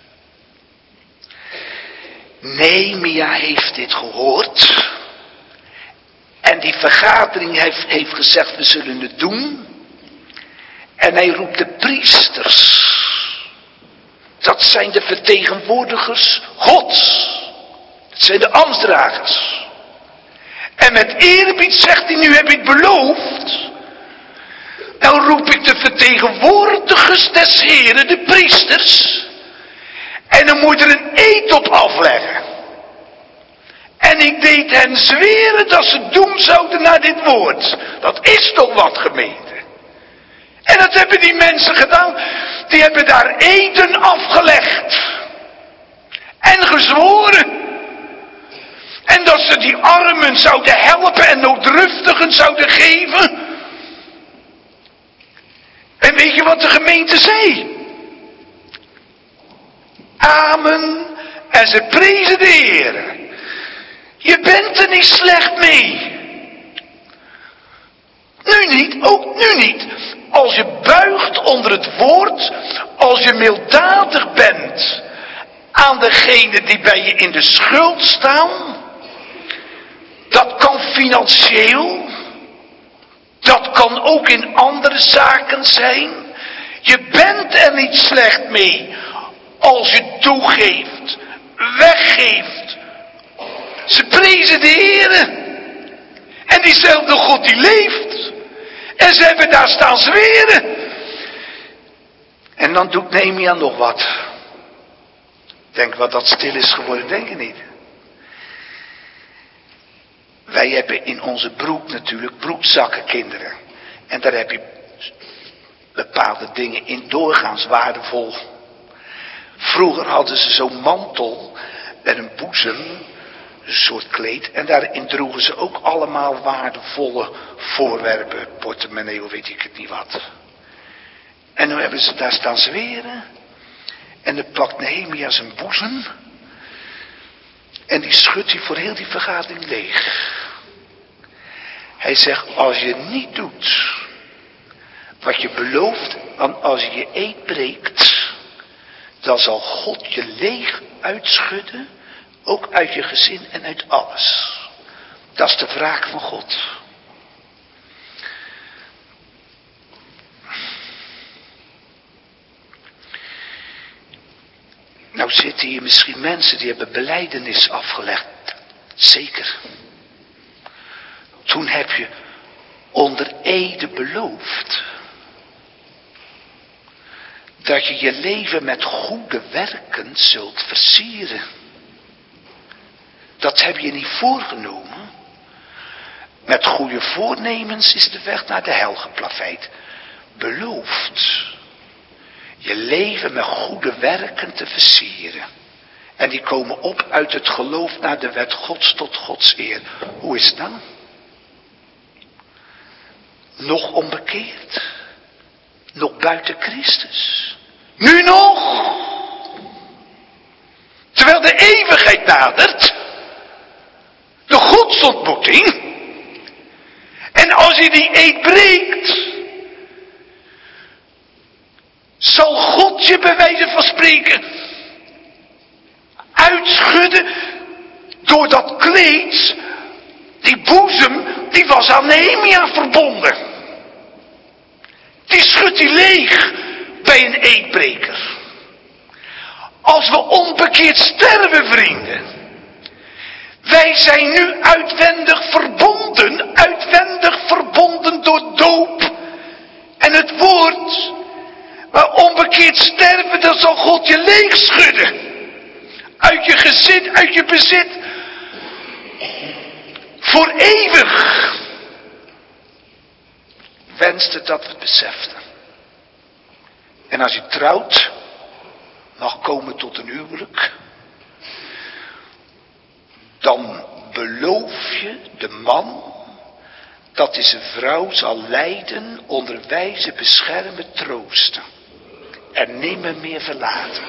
S1: Nehemia heeft dit gehoord. En die vergadering heeft, heeft gezegd we zullen het doen. En hij roept de priesters. Dat zijn de vertegenwoordigers Gods. Dat zijn de ambtsdragers. En met eerbied zegt hij, nu heb ik beloofd. Nou roep ik de vertegenwoordigers des Heren, de priesters. En dan moet er een eed op afleggen. En ik deed hen zweren dat ze doen zouden naar dit woord. Dat is toch wat, gemeente. En dat hebben die mensen gedaan. Die hebben daar eden afgelegd. En gezworen. En dat ze die armen zouden helpen en nooddruftigen zouden geven. En weet je wat de gemeente zei? Amen. En ze prezen de Heer. Je bent er niet slecht mee. Nu niet, ook nu niet. Als je buigt onder het woord, als je milddadig bent aan degene die bij je in de schuld staan. Dat kan financieel. Dat kan ook in andere zaken zijn. Je bent er niet slecht mee als je toegeeft, weggeeft. Ze prezen de Heere. En diezelfde God die leeft. En ze hebben daar staan zweren. En dan doet Nehemia nog wat. Denk wat dat stil is geworden, denk je niet. Wij hebben in onze broek natuurlijk broekzakken, kinderen. En daar heb je bepaalde dingen in doorgaans waardevol. Vroeger hadden ze zo'n mantel met een boezem, een soort kleed. En daarin droegen ze ook allemaal waardevolle voorwerpen, portemonnee of weet ik het niet wat. En nu hebben ze daar staan zweren. En dan pakt Nehemia zijn boezem. En die schudt hij voor heel die vergadering leeg. Hij zegt, als je niet doet wat je belooft, want als je je eed breekt, dan zal God je leeg uitschudden, ook uit je gezin en uit alles. Dat is de wraak van God. Nou zitten hier misschien mensen die hebben belijdenis afgelegd. Zeker. Toen heb je onder ede beloofd dat je je leven met goede werken zult versieren. Dat heb je niet voorgenomen. Met goede voornemens is de weg naar de hel geplaveid. Beloofd je leven met goede werken te versieren. En die komen op uit het geloof naar de wet Gods tot Gods eer. Hoe is het dan? Nog onbekeerd. Nog buiten Christus. Nu nog. Terwijl de eeuwigheid nadert. De godsontmoeting. En als je die eed breekt, zal God je bij wijze van spreken uitschudden door dat kleed. Die boezem, die was aan Nehemia verbonden. Die schudt hij leeg bij een eedbreker. Als we onbekeerd sterven, vrienden. Wij zijn nu uitwendig verbonden. Uitwendig verbonden door doop. En het woord. Maar onbekeerd sterven, dan zal God je leeg schudden. Uit je gezin, uit je bezit. Voor eeuwig. Wenste dat we het beseften. En als je trouwt, mag komen tot een huwelijk, dan beloof je de man dat hij zijn vrouw zal leiden, onderwijzen, beschermen, troosten. En nimmer meer verlaten.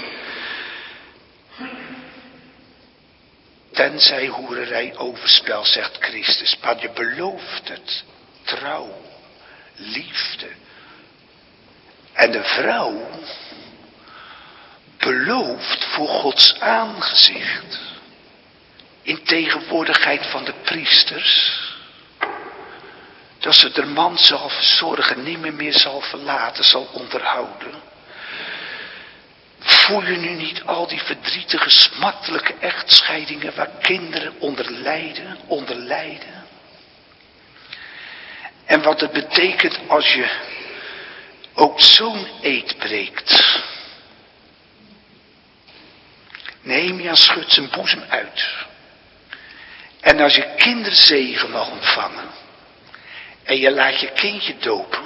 S1: Tenzij hoererij overspel, zegt Christus. Maar je belooft het. Trouw. Liefde. En de vrouw belooft voor Gods aangezicht. In tegenwoordigheid van de priesters. Dat ze de man zal verzorgen, nimmer meer zal verlaten, zal onderhouden. Voel je nu niet al die verdrietige, smartelijke echtscheidingen waar kinderen onder lijden, onder lijden? En wat het betekent als je ook zo'n eed breekt. Nehemia schudt zijn boezem uit. En als je kinderzegen mag ontvangen. En je laat je kindje dopen.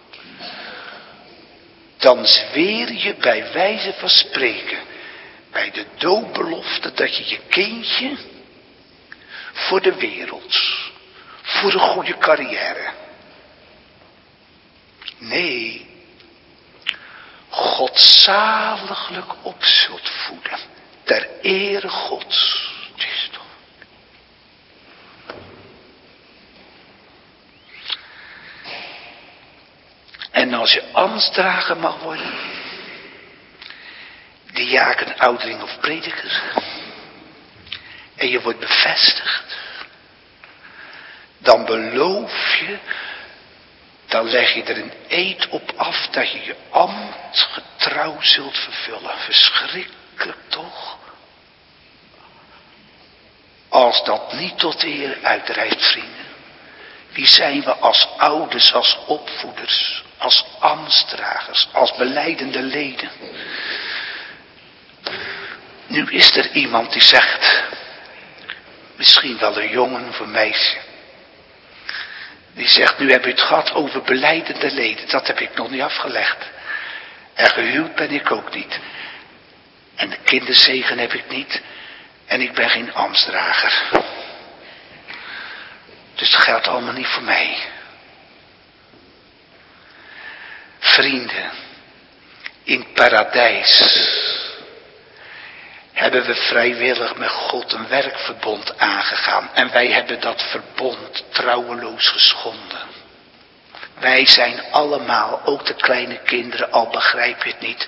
S1: Dan zweer je bij wijze van spreken. Bij de doopbelofte dat je je kindje. Voor de wereld. Voor een goede carrière. Nee. Godzaliglijk op zult voeden. Ter ere Gods. Het is toch. En als je ambtsdrager mag worden. Diaken, oudering of prediker. En je wordt bevestigd. Dan beloof je. Dan leg je er een eed op af dat je je ambt getrouw zult vervullen. Verschrikkelijk toch? Als dat niet tot eer uitreikt, vrienden. Wie zijn we als ouders, als opvoeders, als ambtsdragers, als belijdende leden? Nu is er iemand die zegt, misschien wel een jongen of een meisje. Die zegt, nu heb je het gehad over belijdende leden. Dat heb ik nog niet afgelegd. En gehuwd ben ik ook niet. En de kinderzegen heb ik niet. En ik ben geen ambtsdrager. Dus dat geldt allemaal niet voor mij. Vrienden, in het paradijs hebben we vrijwillig met God een werkverbond aangegaan. En wij hebben dat verbond trouweloos geschonden. Wij zijn allemaal, ook de kleine kinderen, al begrijp je het niet,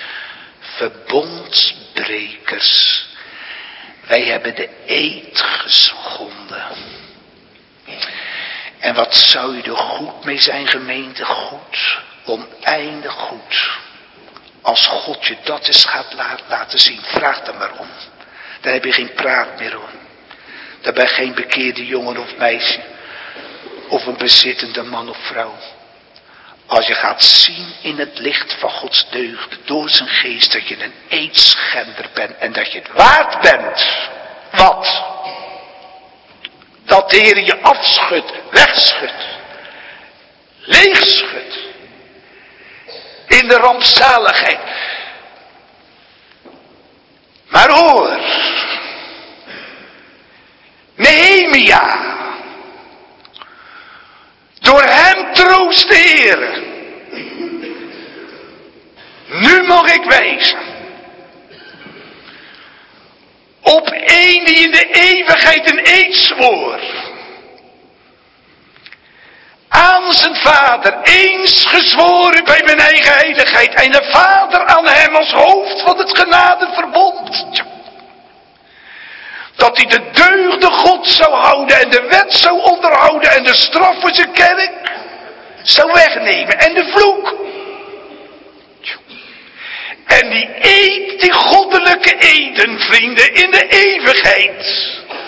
S1: verbondsbrekers. Wij hebben de eed geschonden. En wat zou je er goed mee zijn, gemeente? Goed, oneindig goed. Als God je dat eens gaat laten zien, vraag er maar om. Daar heb je geen praat meer om. Daar ben je geen bekeerde jongen of meisje. Of een bezittende man of vrouw. Als je gaat zien in het licht van Gods deugd, door zijn geest, dat je een eedschender bent en dat je het waard bent. Wat? Dat de Heer je afschudt, wegschudt, leegschudt. In de rampzaligheid. Maar hoor. Nehemia. Door hem troost de Heer. Nu mag ik wijzen. Op één die in de eeuwigheid een eed zwoor. Aan zijn vader, eens gezworen bij mijn eigen heiligheid. En de vader aan hem als hoofd van het genadeverbond. Dat hij de deugden God zou houden en de wet zou onderhouden en de straf voor zijn kerk zou wegnemen. En de vloek. En die eed, die goddelijke eden, vrienden, in de eeuwigheid.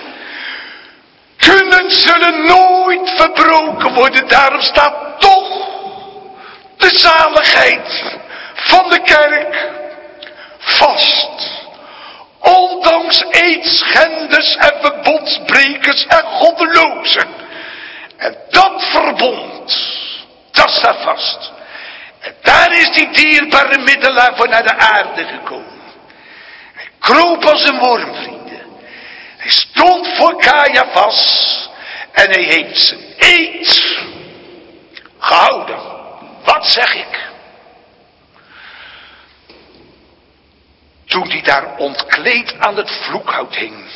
S1: Kunnen zullen nooit verbroken worden. Daarom staat toch de zaligheid van de kerk vast. Ondanks eedschenders en verbondsbrekers en goddelozen. En dat verbond, dat staat vast. En daar is die dierbare middelaar voor naar de aarde gekomen. Hij kroop als een worm, vrienden. Hij stond voor Caiaphas en hij heeft zijn eed gehouden. Wat zeg ik? Toen hij daar ontkleed aan het vloekhout hing,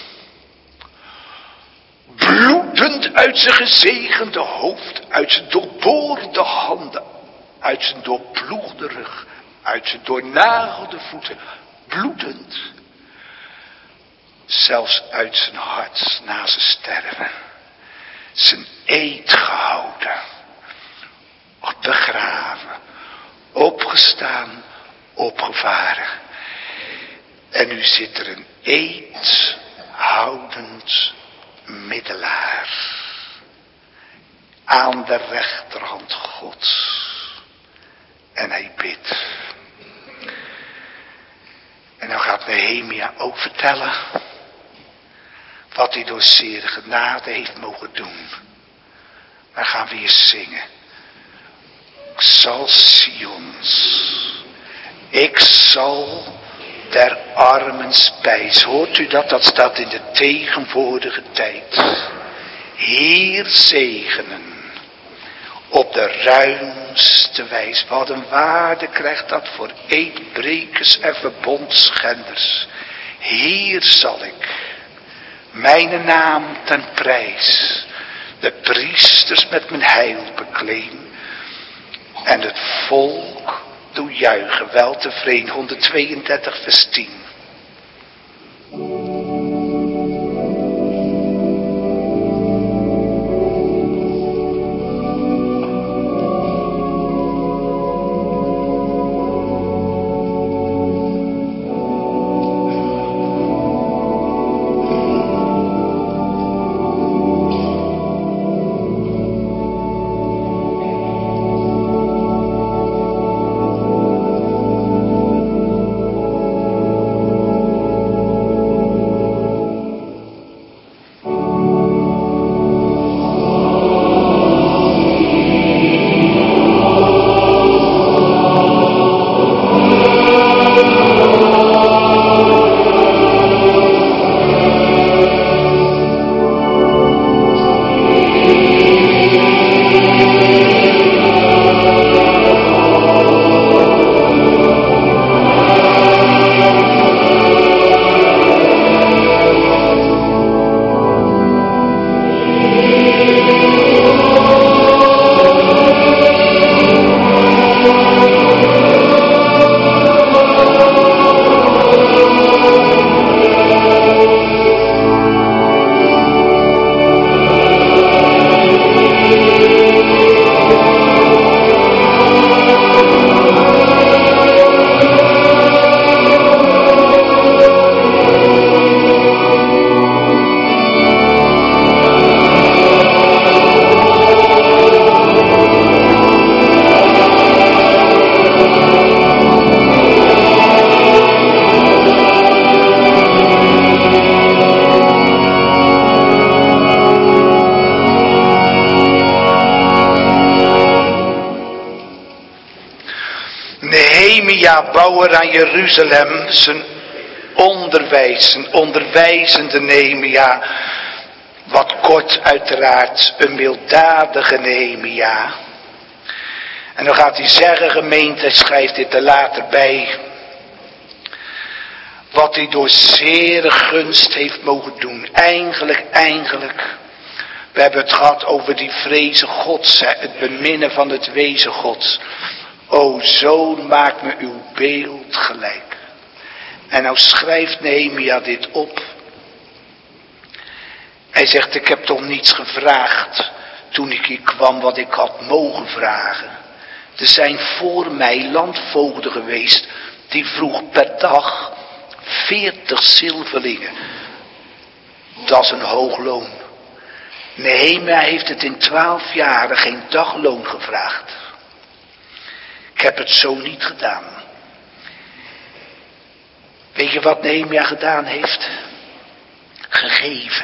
S1: bloedend uit zijn gezegende hoofd, uit zijn doorboorde handen, uit zijn doorploegde rug, uit zijn doornagelde voeten, bloedend. Zelfs uit zijn hart na zijn sterven. Zijn eed gehouden. Begraven. Opgestaan. Opgevaren. zit er een eedhoudend middelaar aan de rechterhand Gods. En hij bidt. En dan gaat Nehemia ook vertellen wat hij door zere genade heeft mogen doen. Dan gaan we hier zingen. Ik zal Sions, ik zal der armen spijs. Hoort u dat? Dat staat in de tegenwoordige tijd. Heer zegenen op de ruimste wijze. Wat een waarde krijgt dat voor eedbrekers en verbondschenders. Hier zal ik mijn naam ten prijs de priesters met mijn heil bekleem en het volk toejuichen. Wel tevreden. honderdtweeëndertig vers tien. Nehemia, bouwer aan Jeruzalem, zijn onderwijs, zijn onderwijzende Nehemia. Wat kort uiteraard, een milddadige Nehemia. En dan gaat hij zeggen, gemeente, hij schrijft dit er later bij. Wat hij door zere gunst heeft mogen doen. Eigenlijk, eigenlijk. We hebben het gehad over die vrezen Gods, het beminnen van het wezen Gods. O zoon, maak me uw beeld gelijk. En nou schrijft Nehemia dit op. Hij zegt, ik heb toch niets gevraagd toen ik hier kwam wat ik had mogen vragen. Er zijn voor mij landvoogden geweest die vroeg per dag veertig zilverlingen. Dat is een hoog loon. Nehemia heeft het in twaalf jaren geen dagloon gevraagd. Ik heb het zo niet gedaan. Weet je wat Nehemia gedaan heeft? Gegeven.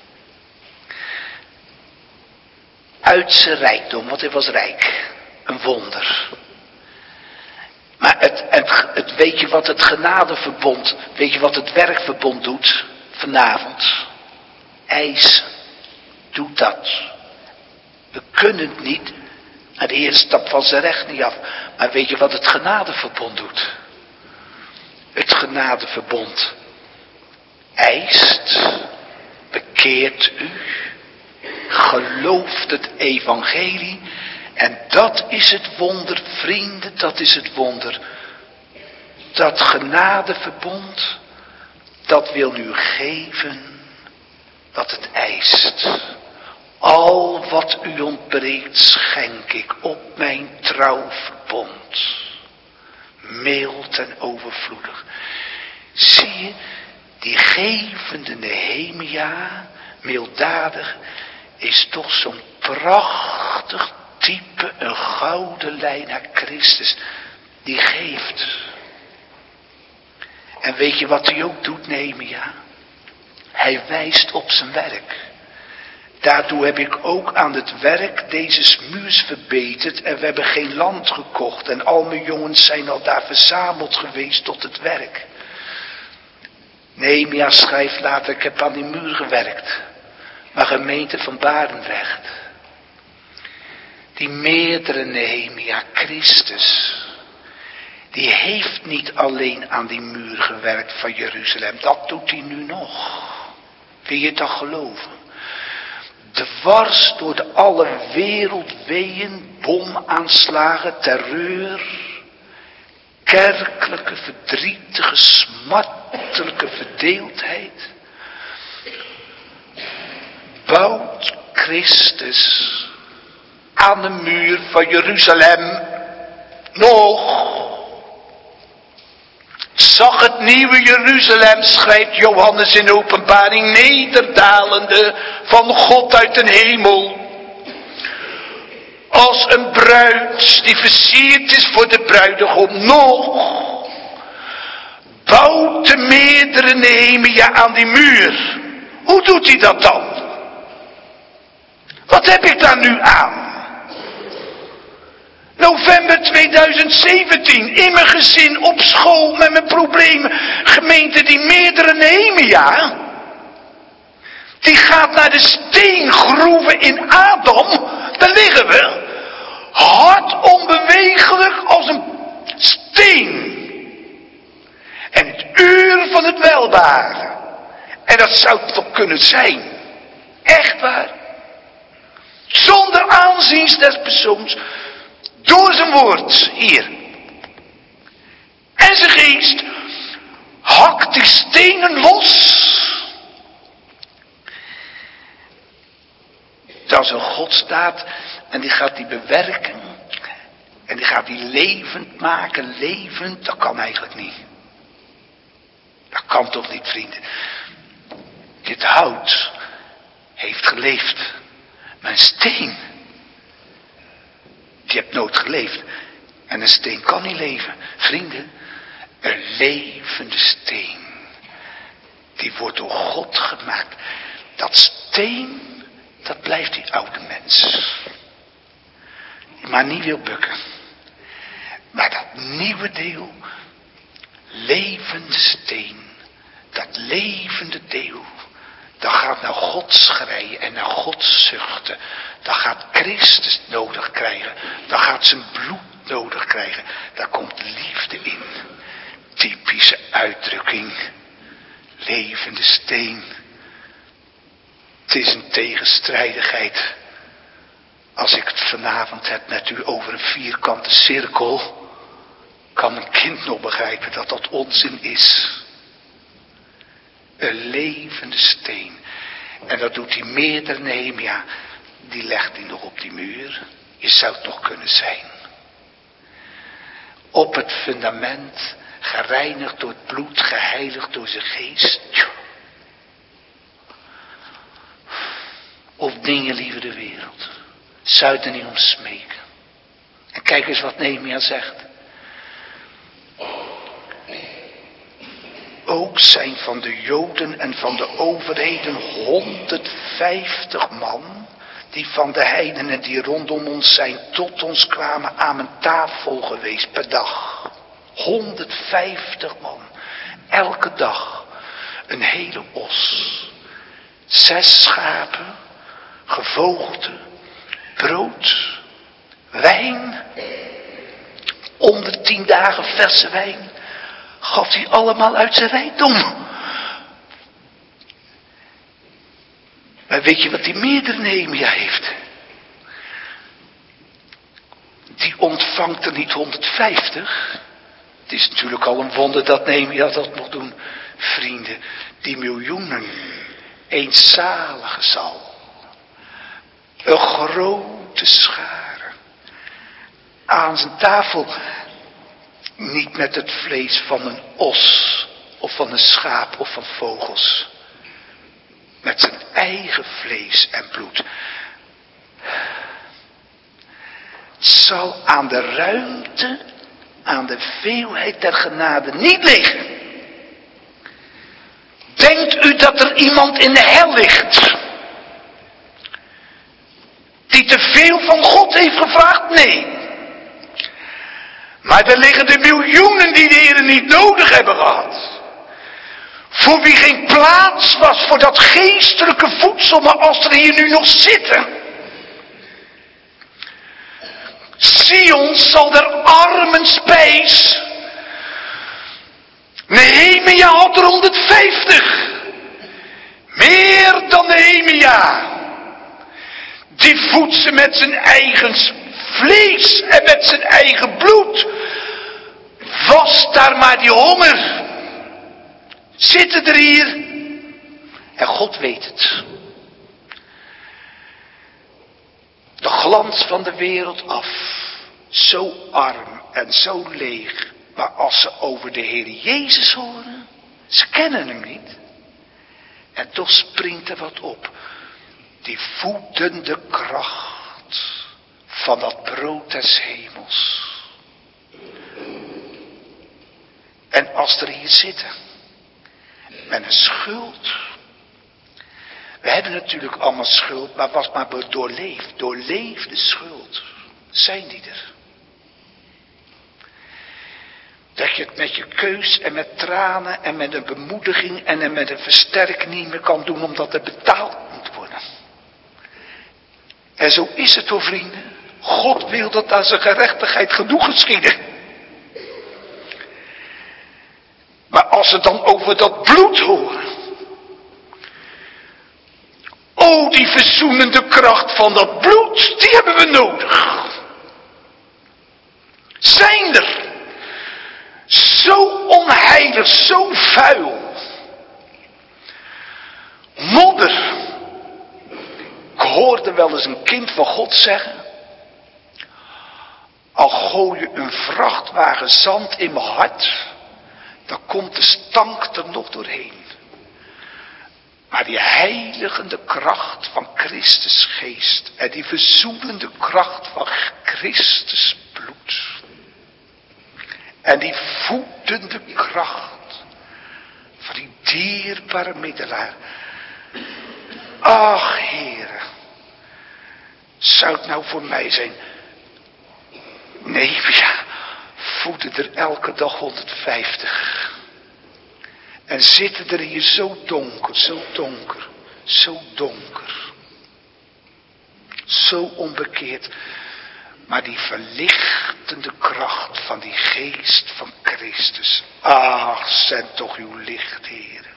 S1: Uit zijn rijkdom, want hij was rijk. Een wonder. Maar het, het, het, weet je wat het genadeverbond, weet je wat het werkverbond doet vanavond? Eisen. Doe dat. We kunnen het niet. Maar de Heer stapt van zijn recht niet af. Maar weet je wat het genadeverbond doet? Het genadeverbond eist, bekeert u, gelooft het evangelie. En dat is het wonder, vrienden, dat is het wonder. Dat genadeverbond, dat wil u geven wat het eist. Al wat u ontbreekt schenk ik op mijn trouwverbond. Mild en overvloedig. Zie je, die gevende Nehemia, milddadig, is toch zo'n prachtig type, een gouden lijn naar Christus. Die geeft. En weet je wat hij ook doet, Nehemia? Hij wijst op zijn werk. Daartoe heb ik ook aan het werk deze muurs verbeterd en we hebben geen land gekocht. En al mijn jongens zijn al daar verzameld geweest tot het werk. Nehemia schrijft later, ik heb aan die muur gewerkt. Maar gemeente van Barendrecht. Die meerdere Nehemia, Christus. Die heeft niet alleen aan die muur gewerkt van Jeruzalem. Dat doet hij nu nog. Wil je dat geloven? Dwars door de alle wereldweeën, bomaanslagen, terreur, kerkelijke, verdrietige, smartelijke verdeeldheid, bouwt Christus aan de muur van Jeruzalem nog. Zag het nieuwe Jeruzalem, schrijft Johannes in Openbaring, nederdalende van God uit de hemel. Als een bruid die versierd is voor de bruidegom. Nog bouwt de meerdere Nehemia aan die muur. Hoe doet hij dat dan? Wat heb ik daar nu aan? November tweeduizend zeventien, in mijn gezin, op school, met mijn problemen. Gemeente, die meerdere Nehemia, die gaat naar de steengroeven in Adam. Daar liggen we. Hard onbewegelijk als een steen. En het uur van het welbaren. En dat zou het toch kunnen zijn. Echt waar. Zonder aanzien des persoons. Door zijn woord, hier. En zijn geest hakt die stenen los. Dat is een God staat en die gaat die bewerken. En die gaat die levend maken, levend. Dat kan eigenlijk niet. Dat kan toch niet, vrienden. Dit hout heeft geleefd. Maar een steen, die hebt nooit geleefd. En een steen kan niet leven. Vrienden, een levende steen. Die wordt door God gemaakt. Dat steen, dat blijft die oude mens. Die maar niet wil bukken. Maar dat nieuwe deel, levende steen. Dat levende deel. Dat gaat naar God schreien en naar God zuchten. Dat gaat Christus nodig krijgen. Dat gaat zijn bloed nodig krijgen. Daar komt liefde in. Typische uitdrukking. Levende steen. Het is een tegenstrijdigheid. Als ik het vanavond heb met u over een vierkante cirkel, kan een kind nog begrijpen dat dat onzin is. Een levende steen. En dat doet die meerdere Nehemia. Die legt hij nog op die muur. Je zou het nog kunnen zijn. Op het fundament. Gereinigd door het bloed. Geheiligd door zijn geest. Of dingen liever de wereld. Zou er niet om smeken. En kijk eens wat Nehemia zegt. Ook zijn van de Joden en van de overheden honderdvijftig man, die van de heidenen die rondom ons zijn, tot ons kwamen aan mijn tafel geweest per dag. honderdvijftig man. Elke dag een hele os. Zes schapen, gevogelte, brood, wijn. Onder tien dagen verse wijn. Gaf hij allemaal uit zijn rijkdom. Maar weet je wat die meerdere Nehemia heeft? Die ontvangt er niet honderdvijftig. Het is natuurlijk al een wonder dat Nehemia dat mocht doen. Vrienden, die miljoenen. Eenzalige zal. Een grote schare. Aan zijn tafel. Niet met het vlees van een os of van een schaap of van vogels. Met zijn eigen vlees en bloed. Het zal aan de ruimte, aan de veelheid der genade niet liggen. Denkt u dat er iemand in de hel ligt? Die te veel van God heeft gevraagd? Nee. Maar er liggen de miljoenen die de Heer niet nodig hebben gehad. Voor wie geen plaats was voor dat geestelijke voedsel, maar als er hier nu nog zitten. Sion zal der armen spijs. Nehemia had er honderdvijftig. Meer dan Nehemia. Die voedt ze met zijn eigen vlees en met zijn eigen bloed. Was daar maar die honger. Zitten er hier. En God weet het. De glans van de wereld af. Zo arm en zo leeg. Maar als ze over de Heer Jezus horen. Ze kennen hem niet. En toch springt er wat op. Die voedende kracht van dat brood des hemels. En als er hier zitten. Met een schuld. We hebben natuurlijk allemaal schuld. Maar was maar doorleefd. Doorleefde schuld. Zijn die er? Dat je het met je keus en met tranen en met een bemoediging en met een versterking niet meer kan doen omdat het betaald moet worden. En zo is het hoor vrienden. God wil dat aan zijn gerechtigheid genoeg geschieden. Maar als ze dan over dat bloed horen. Oh, die verzoenende kracht van dat bloed, die hebben we nodig. Zijn er. Zo onheilig, zo vuil. Modder. Ik hoorde wel eens een kind van God zeggen. Al gooi je een vrachtwagen zand in mijn hart. Dan komt de stank er nog doorheen. Maar die heiligende kracht van Christus geest. En die verzoenende kracht van Christus bloed. En die voedende kracht van die dierbare middelaar. Ach, Heere. Zou het nou voor mij zijn? Nee, ja. Voeden er elke dag honderdvijftig. En zitten er hier zo donker, zo donker, zo donker. Zo onbekeerd. Maar die verlichtende kracht van die geest van Christus. Ach, zend toch uw licht, Heer.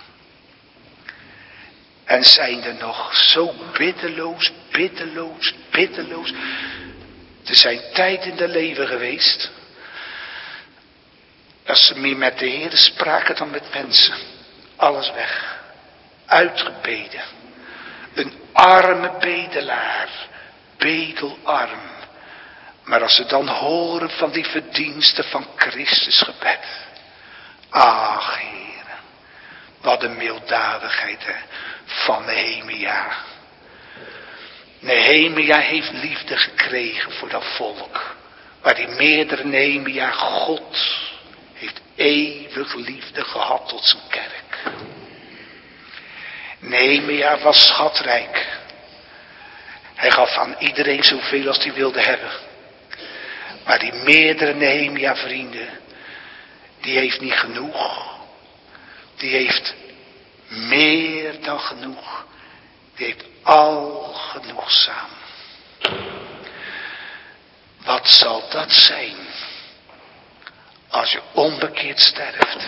S1: En zijn er nog zo biddeloos, biddeloos, biddeloos. Er zijn tijden in de leven geweest. Dat ze meer met de Heer spraken dan met mensen. Alles weg. Uitgebeden. Een arme bedelaar. Bedelarm. Maar als ze dan horen van die verdiensten van Christus gebed. Ach, Heer. Wat een milddadigheid hè, van Nehemia. Nehemia heeft liefde gekregen voor dat volk. Maar die meerdere Nehemia, God heeft eeuwig liefde gehad tot zijn kerk. Nehemia was schatrijk. Hij gaf aan iedereen zoveel als hij wilde hebben. Maar die meerdere Nehemia vrienden, die heeft niet genoeg. Die heeft meer dan genoeg. Die heeft al genoegzaam. Wat zal dat zijn? Als je onbekeerd sterft.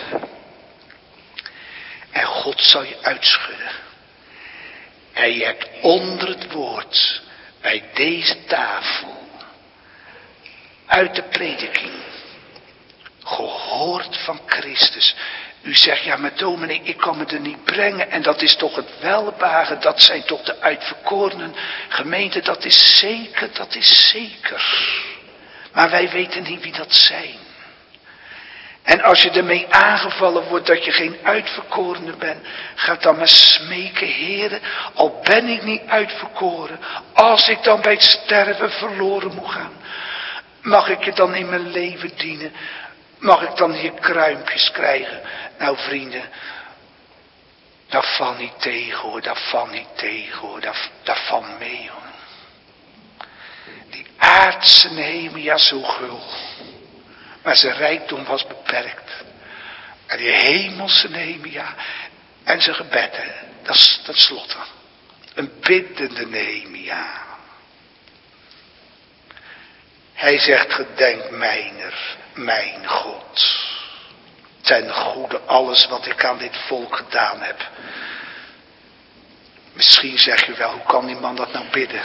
S1: En God zal je uitschudden. En je hebt onder het woord. Bij deze tafel. Uit de prediking. Gehoord van Christus. U zegt, ja maar dominee, ik kan me er niet brengen. En dat is toch het welbehagen. Dat zijn toch de uitverkorenen. Gemeente, dat is zeker, dat is zeker. Maar wij weten niet wie dat zijn. En als je ermee aangevallen wordt dat je geen uitverkorene bent, ga dan maar smeken, Heere, al ben ik niet uitverkoren, als ik dan bij het sterven verloren moet gaan, mag ik je dan in mijn leven dienen? Mag ik dan hier kruimpjes krijgen? Nou vrienden, dat valt niet tegen hoor, dat valt niet tegen hoor, dat, dat valt mee hoor. Die aardse Nehemia zo gul, maar zijn rijkdom was beperkt. En die hemelse Nehemia en zijn gebeden, dat is tenslotte een biddende Nehemia. Hij zegt, gedenk mijner, mijn God, ten goede alles wat ik aan dit volk gedaan heb. Misschien zeg je wel, hoe kan die man dat nou bidden?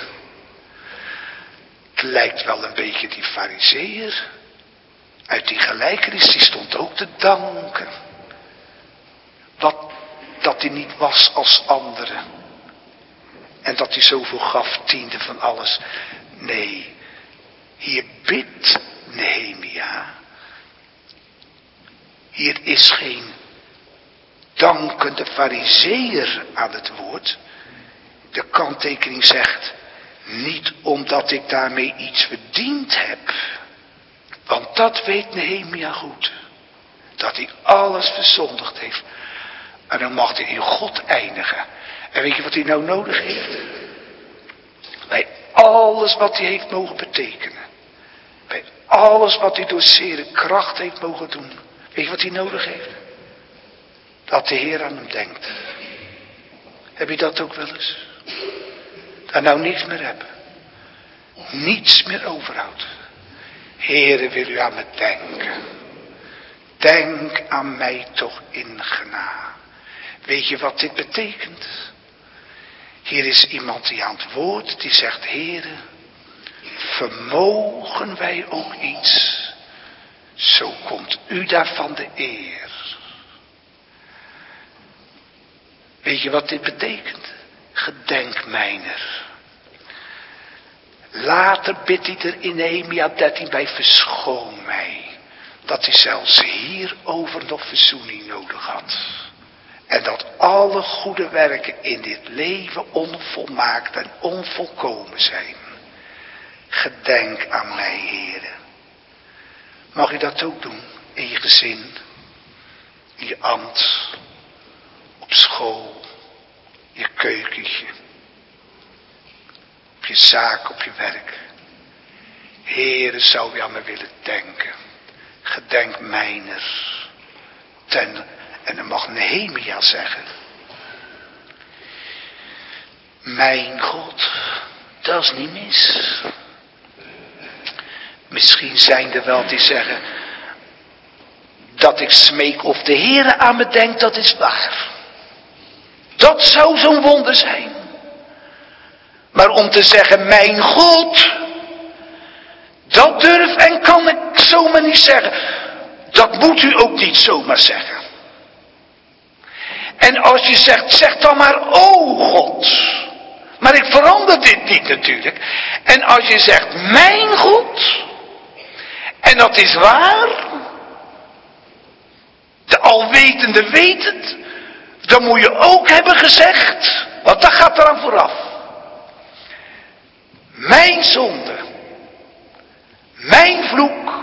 S1: Het lijkt wel een beetje die farizeeër uit die gelijkenis, die stond ook te danken. Wat, dat hij niet was als anderen. En dat hij zoveel gaf, tiende van alles. Nee, hier bidt Nehemia. Hier is geen dankende farizeeër aan het woord. De kanttekening zegt, niet omdat ik daarmee iets verdiend heb. Want dat weet Nehemia goed. Dat hij alles verzondigd heeft. En dan mag hij in God eindigen. En weet je wat hij nou nodig heeft? Bij alles wat hij heeft mogen betekenen. Bij alles wat hij door zere kracht heeft mogen doen. Weet je wat hij nodig heeft? Dat de Heer aan hem denkt. Heb je dat ook wel eens? Dat nou niets meer hebben. Niets meer overhoudt. Heere, wil u aan me denken. Denk aan mij toch in genade. Weet je wat dit betekent? Hier is iemand die aan het woord, die zegt, Heere, vermogen wij ook iets, zo komt u daarvan de eer. Weet je wat dit betekent? Gedenk mijner. Later bidt hij er in Nehemia dertien bij, verschoon mij. Dat hij zelfs hierover nog verzoening nodig had. En dat alle goede werken in dit leven onvolmaakt en onvolkomen zijn. Gedenk aan mij, Heere. Mag je dat ook doen in je gezin, in je ambt, op school, je keukentje, op je zaak, op je werk. Heere, zou je aan me willen denken. Gedenk mijner. Ten, en dan mag Nehemia zeggen. Mijn God, dat is niet mis. Misschien zijn er wel die zeggen, dat ik smeek of de Heere aan me denkt, dat is waar. Dat zou zo'n wonder zijn. Maar om te zeggen, mijn God, dat durf en kan ik zomaar niet zeggen. Dat moet u ook niet zomaar zeggen. En als je zegt, zeg dan maar, oh God. Maar ik verander dit niet natuurlijk. En als je zegt, mijn God, en dat is waar, de alwetende weet het, dan moet je ook hebben gezegd, want dat gaat eraan vooraf. Mijn zonde, mijn vloek,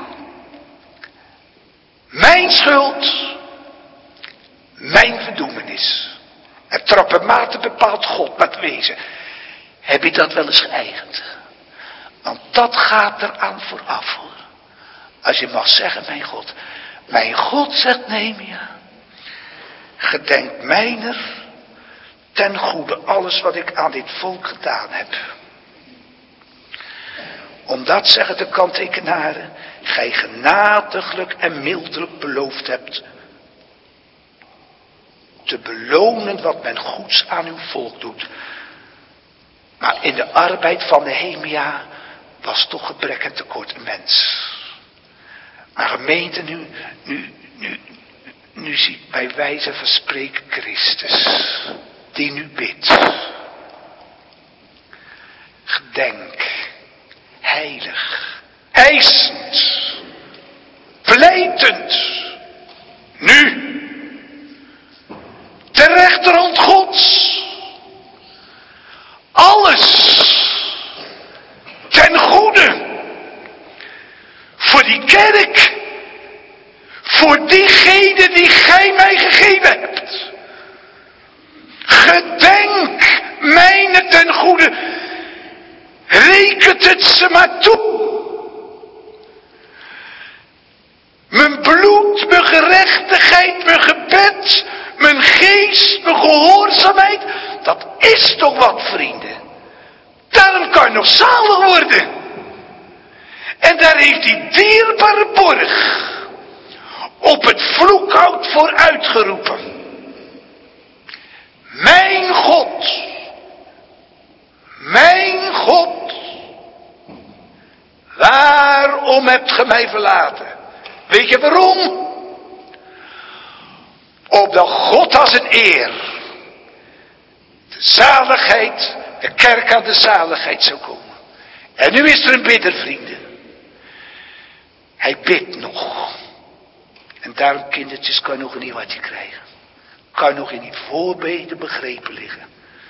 S1: mijn schuld, mijn verdoemenis. En trappenmate bepaalt God met wezen. Heb je dat wel eens geëigend? Want dat gaat eraan vooraf hoor. Als je mag zeggen, mijn God. Mijn God, zegt Nehemia. Gedenk mijner ten goede alles wat ik aan dit volk gedaan heb. Omdat, zeggen de kanttekenaren, gij genadiglijk en mildelijk beloofd hebt te belonen wat men goeds aan uw volk doet. Maar in de arbeid van Nehemia was toch gebrek en tekort een mens. Maar gemeente, nu, nu, nu, nu ziet bij wijze van spreken Christus, die nu bidt. Gedenk, heilig, eisend, pleitend, alles ten goede. Voor die kerk. Voor diegene die gij mij gegeven hebt. Gedenk mijne ten goede. Rekent het ze maar toe. Mijn bloed, mijn gerechtigheid, mijn gebed, mijn geest, mijn gehoorzaamheid. Dat is toch wat, vrienden. Daarom kan je nog zalig worden. En daar heeft die dierbare borg op het vloekhout voor uitgeroepen. Mijn God, mijn God, waarom hebt ge mij verlaten? Weet je waarom? Opdat God als een eer de zaligheid, de kerk aan de zaligheid zou komen. En nu is er een bidder, vrienden. Hij bidt nog. En daarom, kindertjes, kan je nog een nieuw hartje krijgen. Kan nog in die voorbeden begrepen liggen.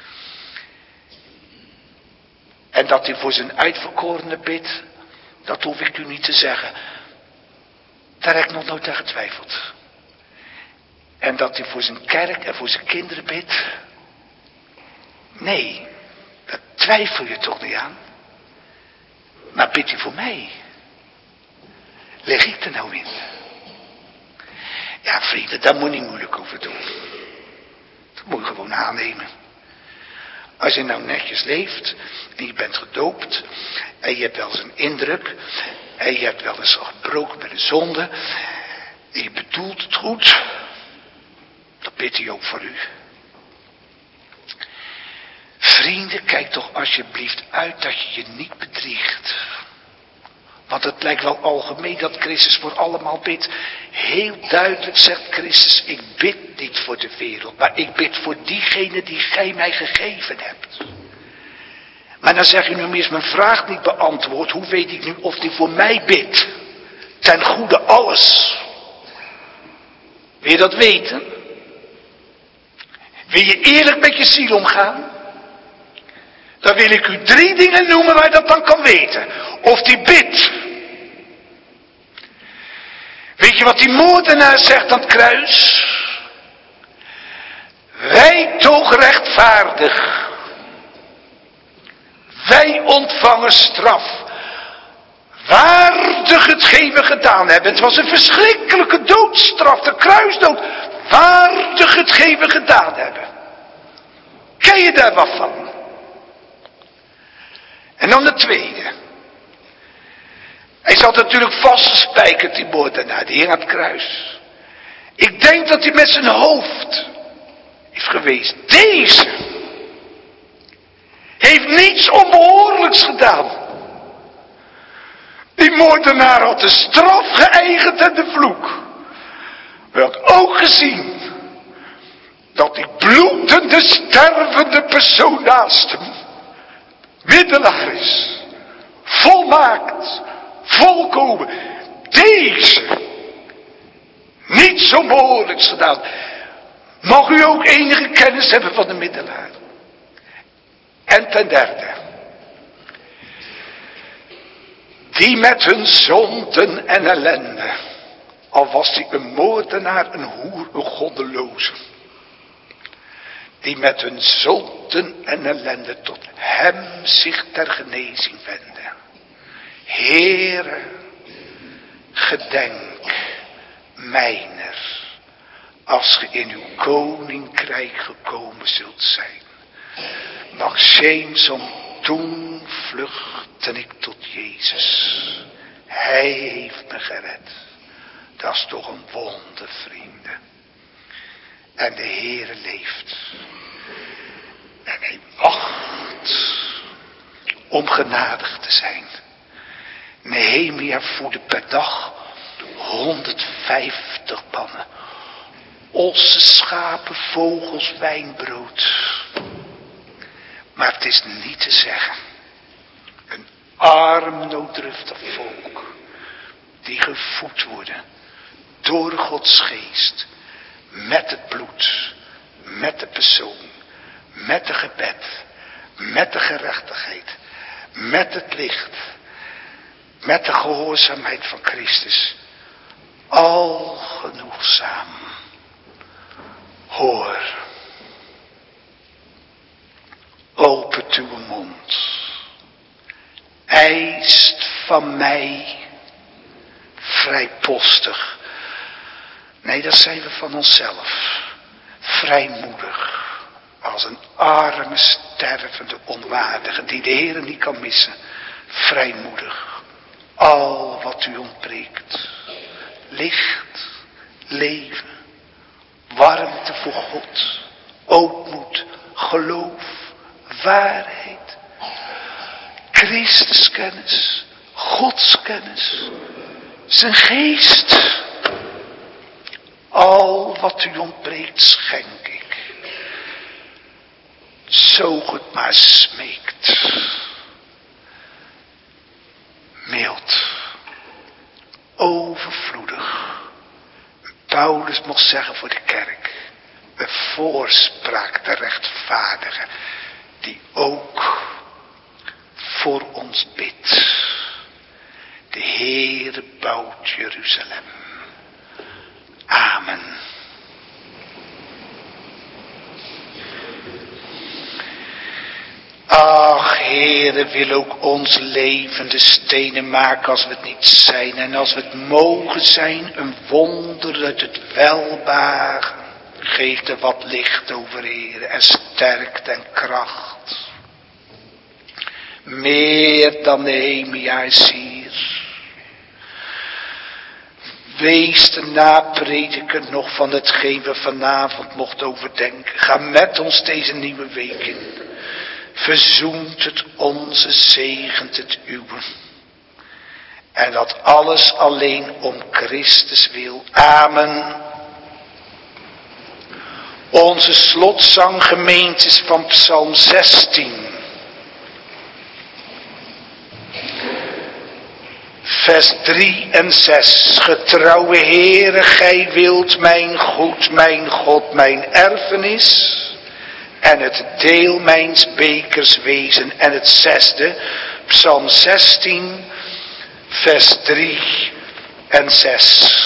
S1: En dat hij voor zijn uitverkorene bidt, dat hoef ik u niet te zeggen. Daar heb ik nog nooit aan getwijfeld. En dat hij voor zijn kerk en voor zijn kinderen bidt. Nee, daar twijfel je toch niet aan. Maar bidt hij voor mij? Leg ik er nou in? Ja, vrienden, daar moet je niet moeilijk over doen. Dat moet je gewoon aannemen. Als je nou netjes leeft en je bent gedoopt en je hebt wel eens een indruk en je hebt wel eens gebroken bij de zonde en je bedoelt het goed, dan bidt hij ook voor u. Vrienden, kijk toch alsjeblieft uit dat je je niet bedriegt. Want het lijkt wel algemeen dat Christus voor allemaal bidt. Heel duidelijk zegt Christus, ik bid niet voor de wereld, maar ik bid voor diegene die gij mij gegeven hebt. Maar dan zeg je nu meer, mijn vraag niet beantwoord, hoe weet ik nu of die voor mij bidt? Ten goede alles. Wil je dat weten? Wil je eerlijk met je ziel omgaan? Dan wil ik u drie dingen noemen waar je dat dan kan weten. Of die bidt. Weet je wat die moordenaar zegt aan het kruis? Wij toch rechtvaardig. Wij ontvangen straf. Waardig hetgeen we gedaan hebben. Het was een verschrikkelijke doodstraf, de kruisdood. Waardig hetgeen we gedaan hebben. Ken je daar wat van? En dan de tweede. Hij zat natuurlijk vastgespijkerd, die moordenaar, die hing aan het kruis. Ik denk dat hij met zijn hoofd is geweest. Deze heeft niets onbehoorlijks gedaan. Die moordenaar had de straf geëigend en de vloek. We hadden ook gezien dat die bloedende, stervende persoon naast hem middelaar is. Volmaakt. Volkomen. Deze. Niets onbehoorlijks gedaan. Mag u ook enige kennis hebben van de middelaar. En ten derde. Die met hun zonden en ellende. Al was hij een moordenaar, een hoer, een goddeloze. Die met hun zonden en ellende tot hem zich ter genezing wenden. Heere, gedenk mijner, als ge in uw koninkrijk gekomen zult zijn. Maxeens om toen vluchtte ik tot Jezus. Hij heeft me gered. Dat is toch een wonder, vrienden. En de Heere leeft. En hij wacht om genadig te zijn. Nehemia voedde per dag honderdvijftig mannen. Ossen, schapen, vogels, wijnbrood. Maar het is niet te zeggen. Een arm, nooddruftig volk. Die gevoed worden door Gods geest. Met het bloed. Met de persoon. Met de gebed. met de gerechtigheid, met het licht, met de gehoorzaamheid van Christus. Al genoegzaam. Hoor. Opent uw mond. Eist van mij vrijpostig. Nee, dat zijn we van onszelf. Vrijmoedig. Als een arme, stervende, onwaardige die de Heer niet kan missen. Vrijmoedig. Al wat u ontbreekt. Licht, leven, warmte voor God, ootmoed, geloof, waarheid, Christuskennis, Godskennis, zijn geest. Al wat u ontbreekt schenk ik. Zo het maar smeekt. Mild. Overvloedig. Paulus mocht zeggen voor de kerk. Een voorspraak te rechtvaardigen. Die ook voor ons bidt. De Heere bouwt Jeruzalem. Amen. Ach, Heere, wil ook ons levende stenen maken als we het niet zijn. En als we het mogen zijn, een wonder uit het welbagen. Geef er wat licht over, Heere, en sterkte en kracht. Meer dan Nehemia is hier. Wees de naprediker nog van hetgeen we vanavond mochten overdenken. Ga met ons deze nieuwe week in. Verzoent het onze, zegent het uwe. En dat alles alleen om Christus wil. Amen. Onze slotzang gemeente is van Psalm zestien. Vers drie en zes. Getrouwe Heere, gij wilt mijn goed, mijn God, mijn erfenis. En het deel mijns bekers wezen. En het zesde, Psalm zestien, vers drie en zes.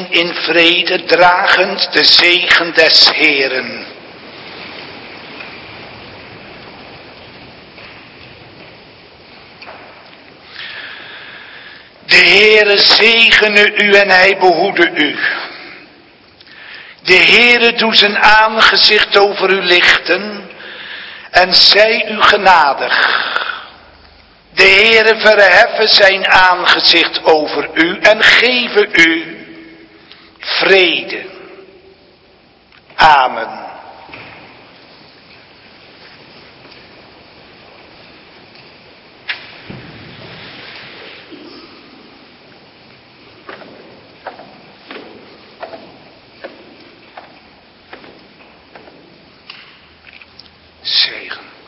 S1: in vrede, dragend de zegen des Heeren. De Heere zegene u en hij behoede u. De Heere doe zijn aangezicht over u lichten en zij u genadig. De Heere verheffen zijn aangezicht over u en geven u vrede. Amen. Zegen.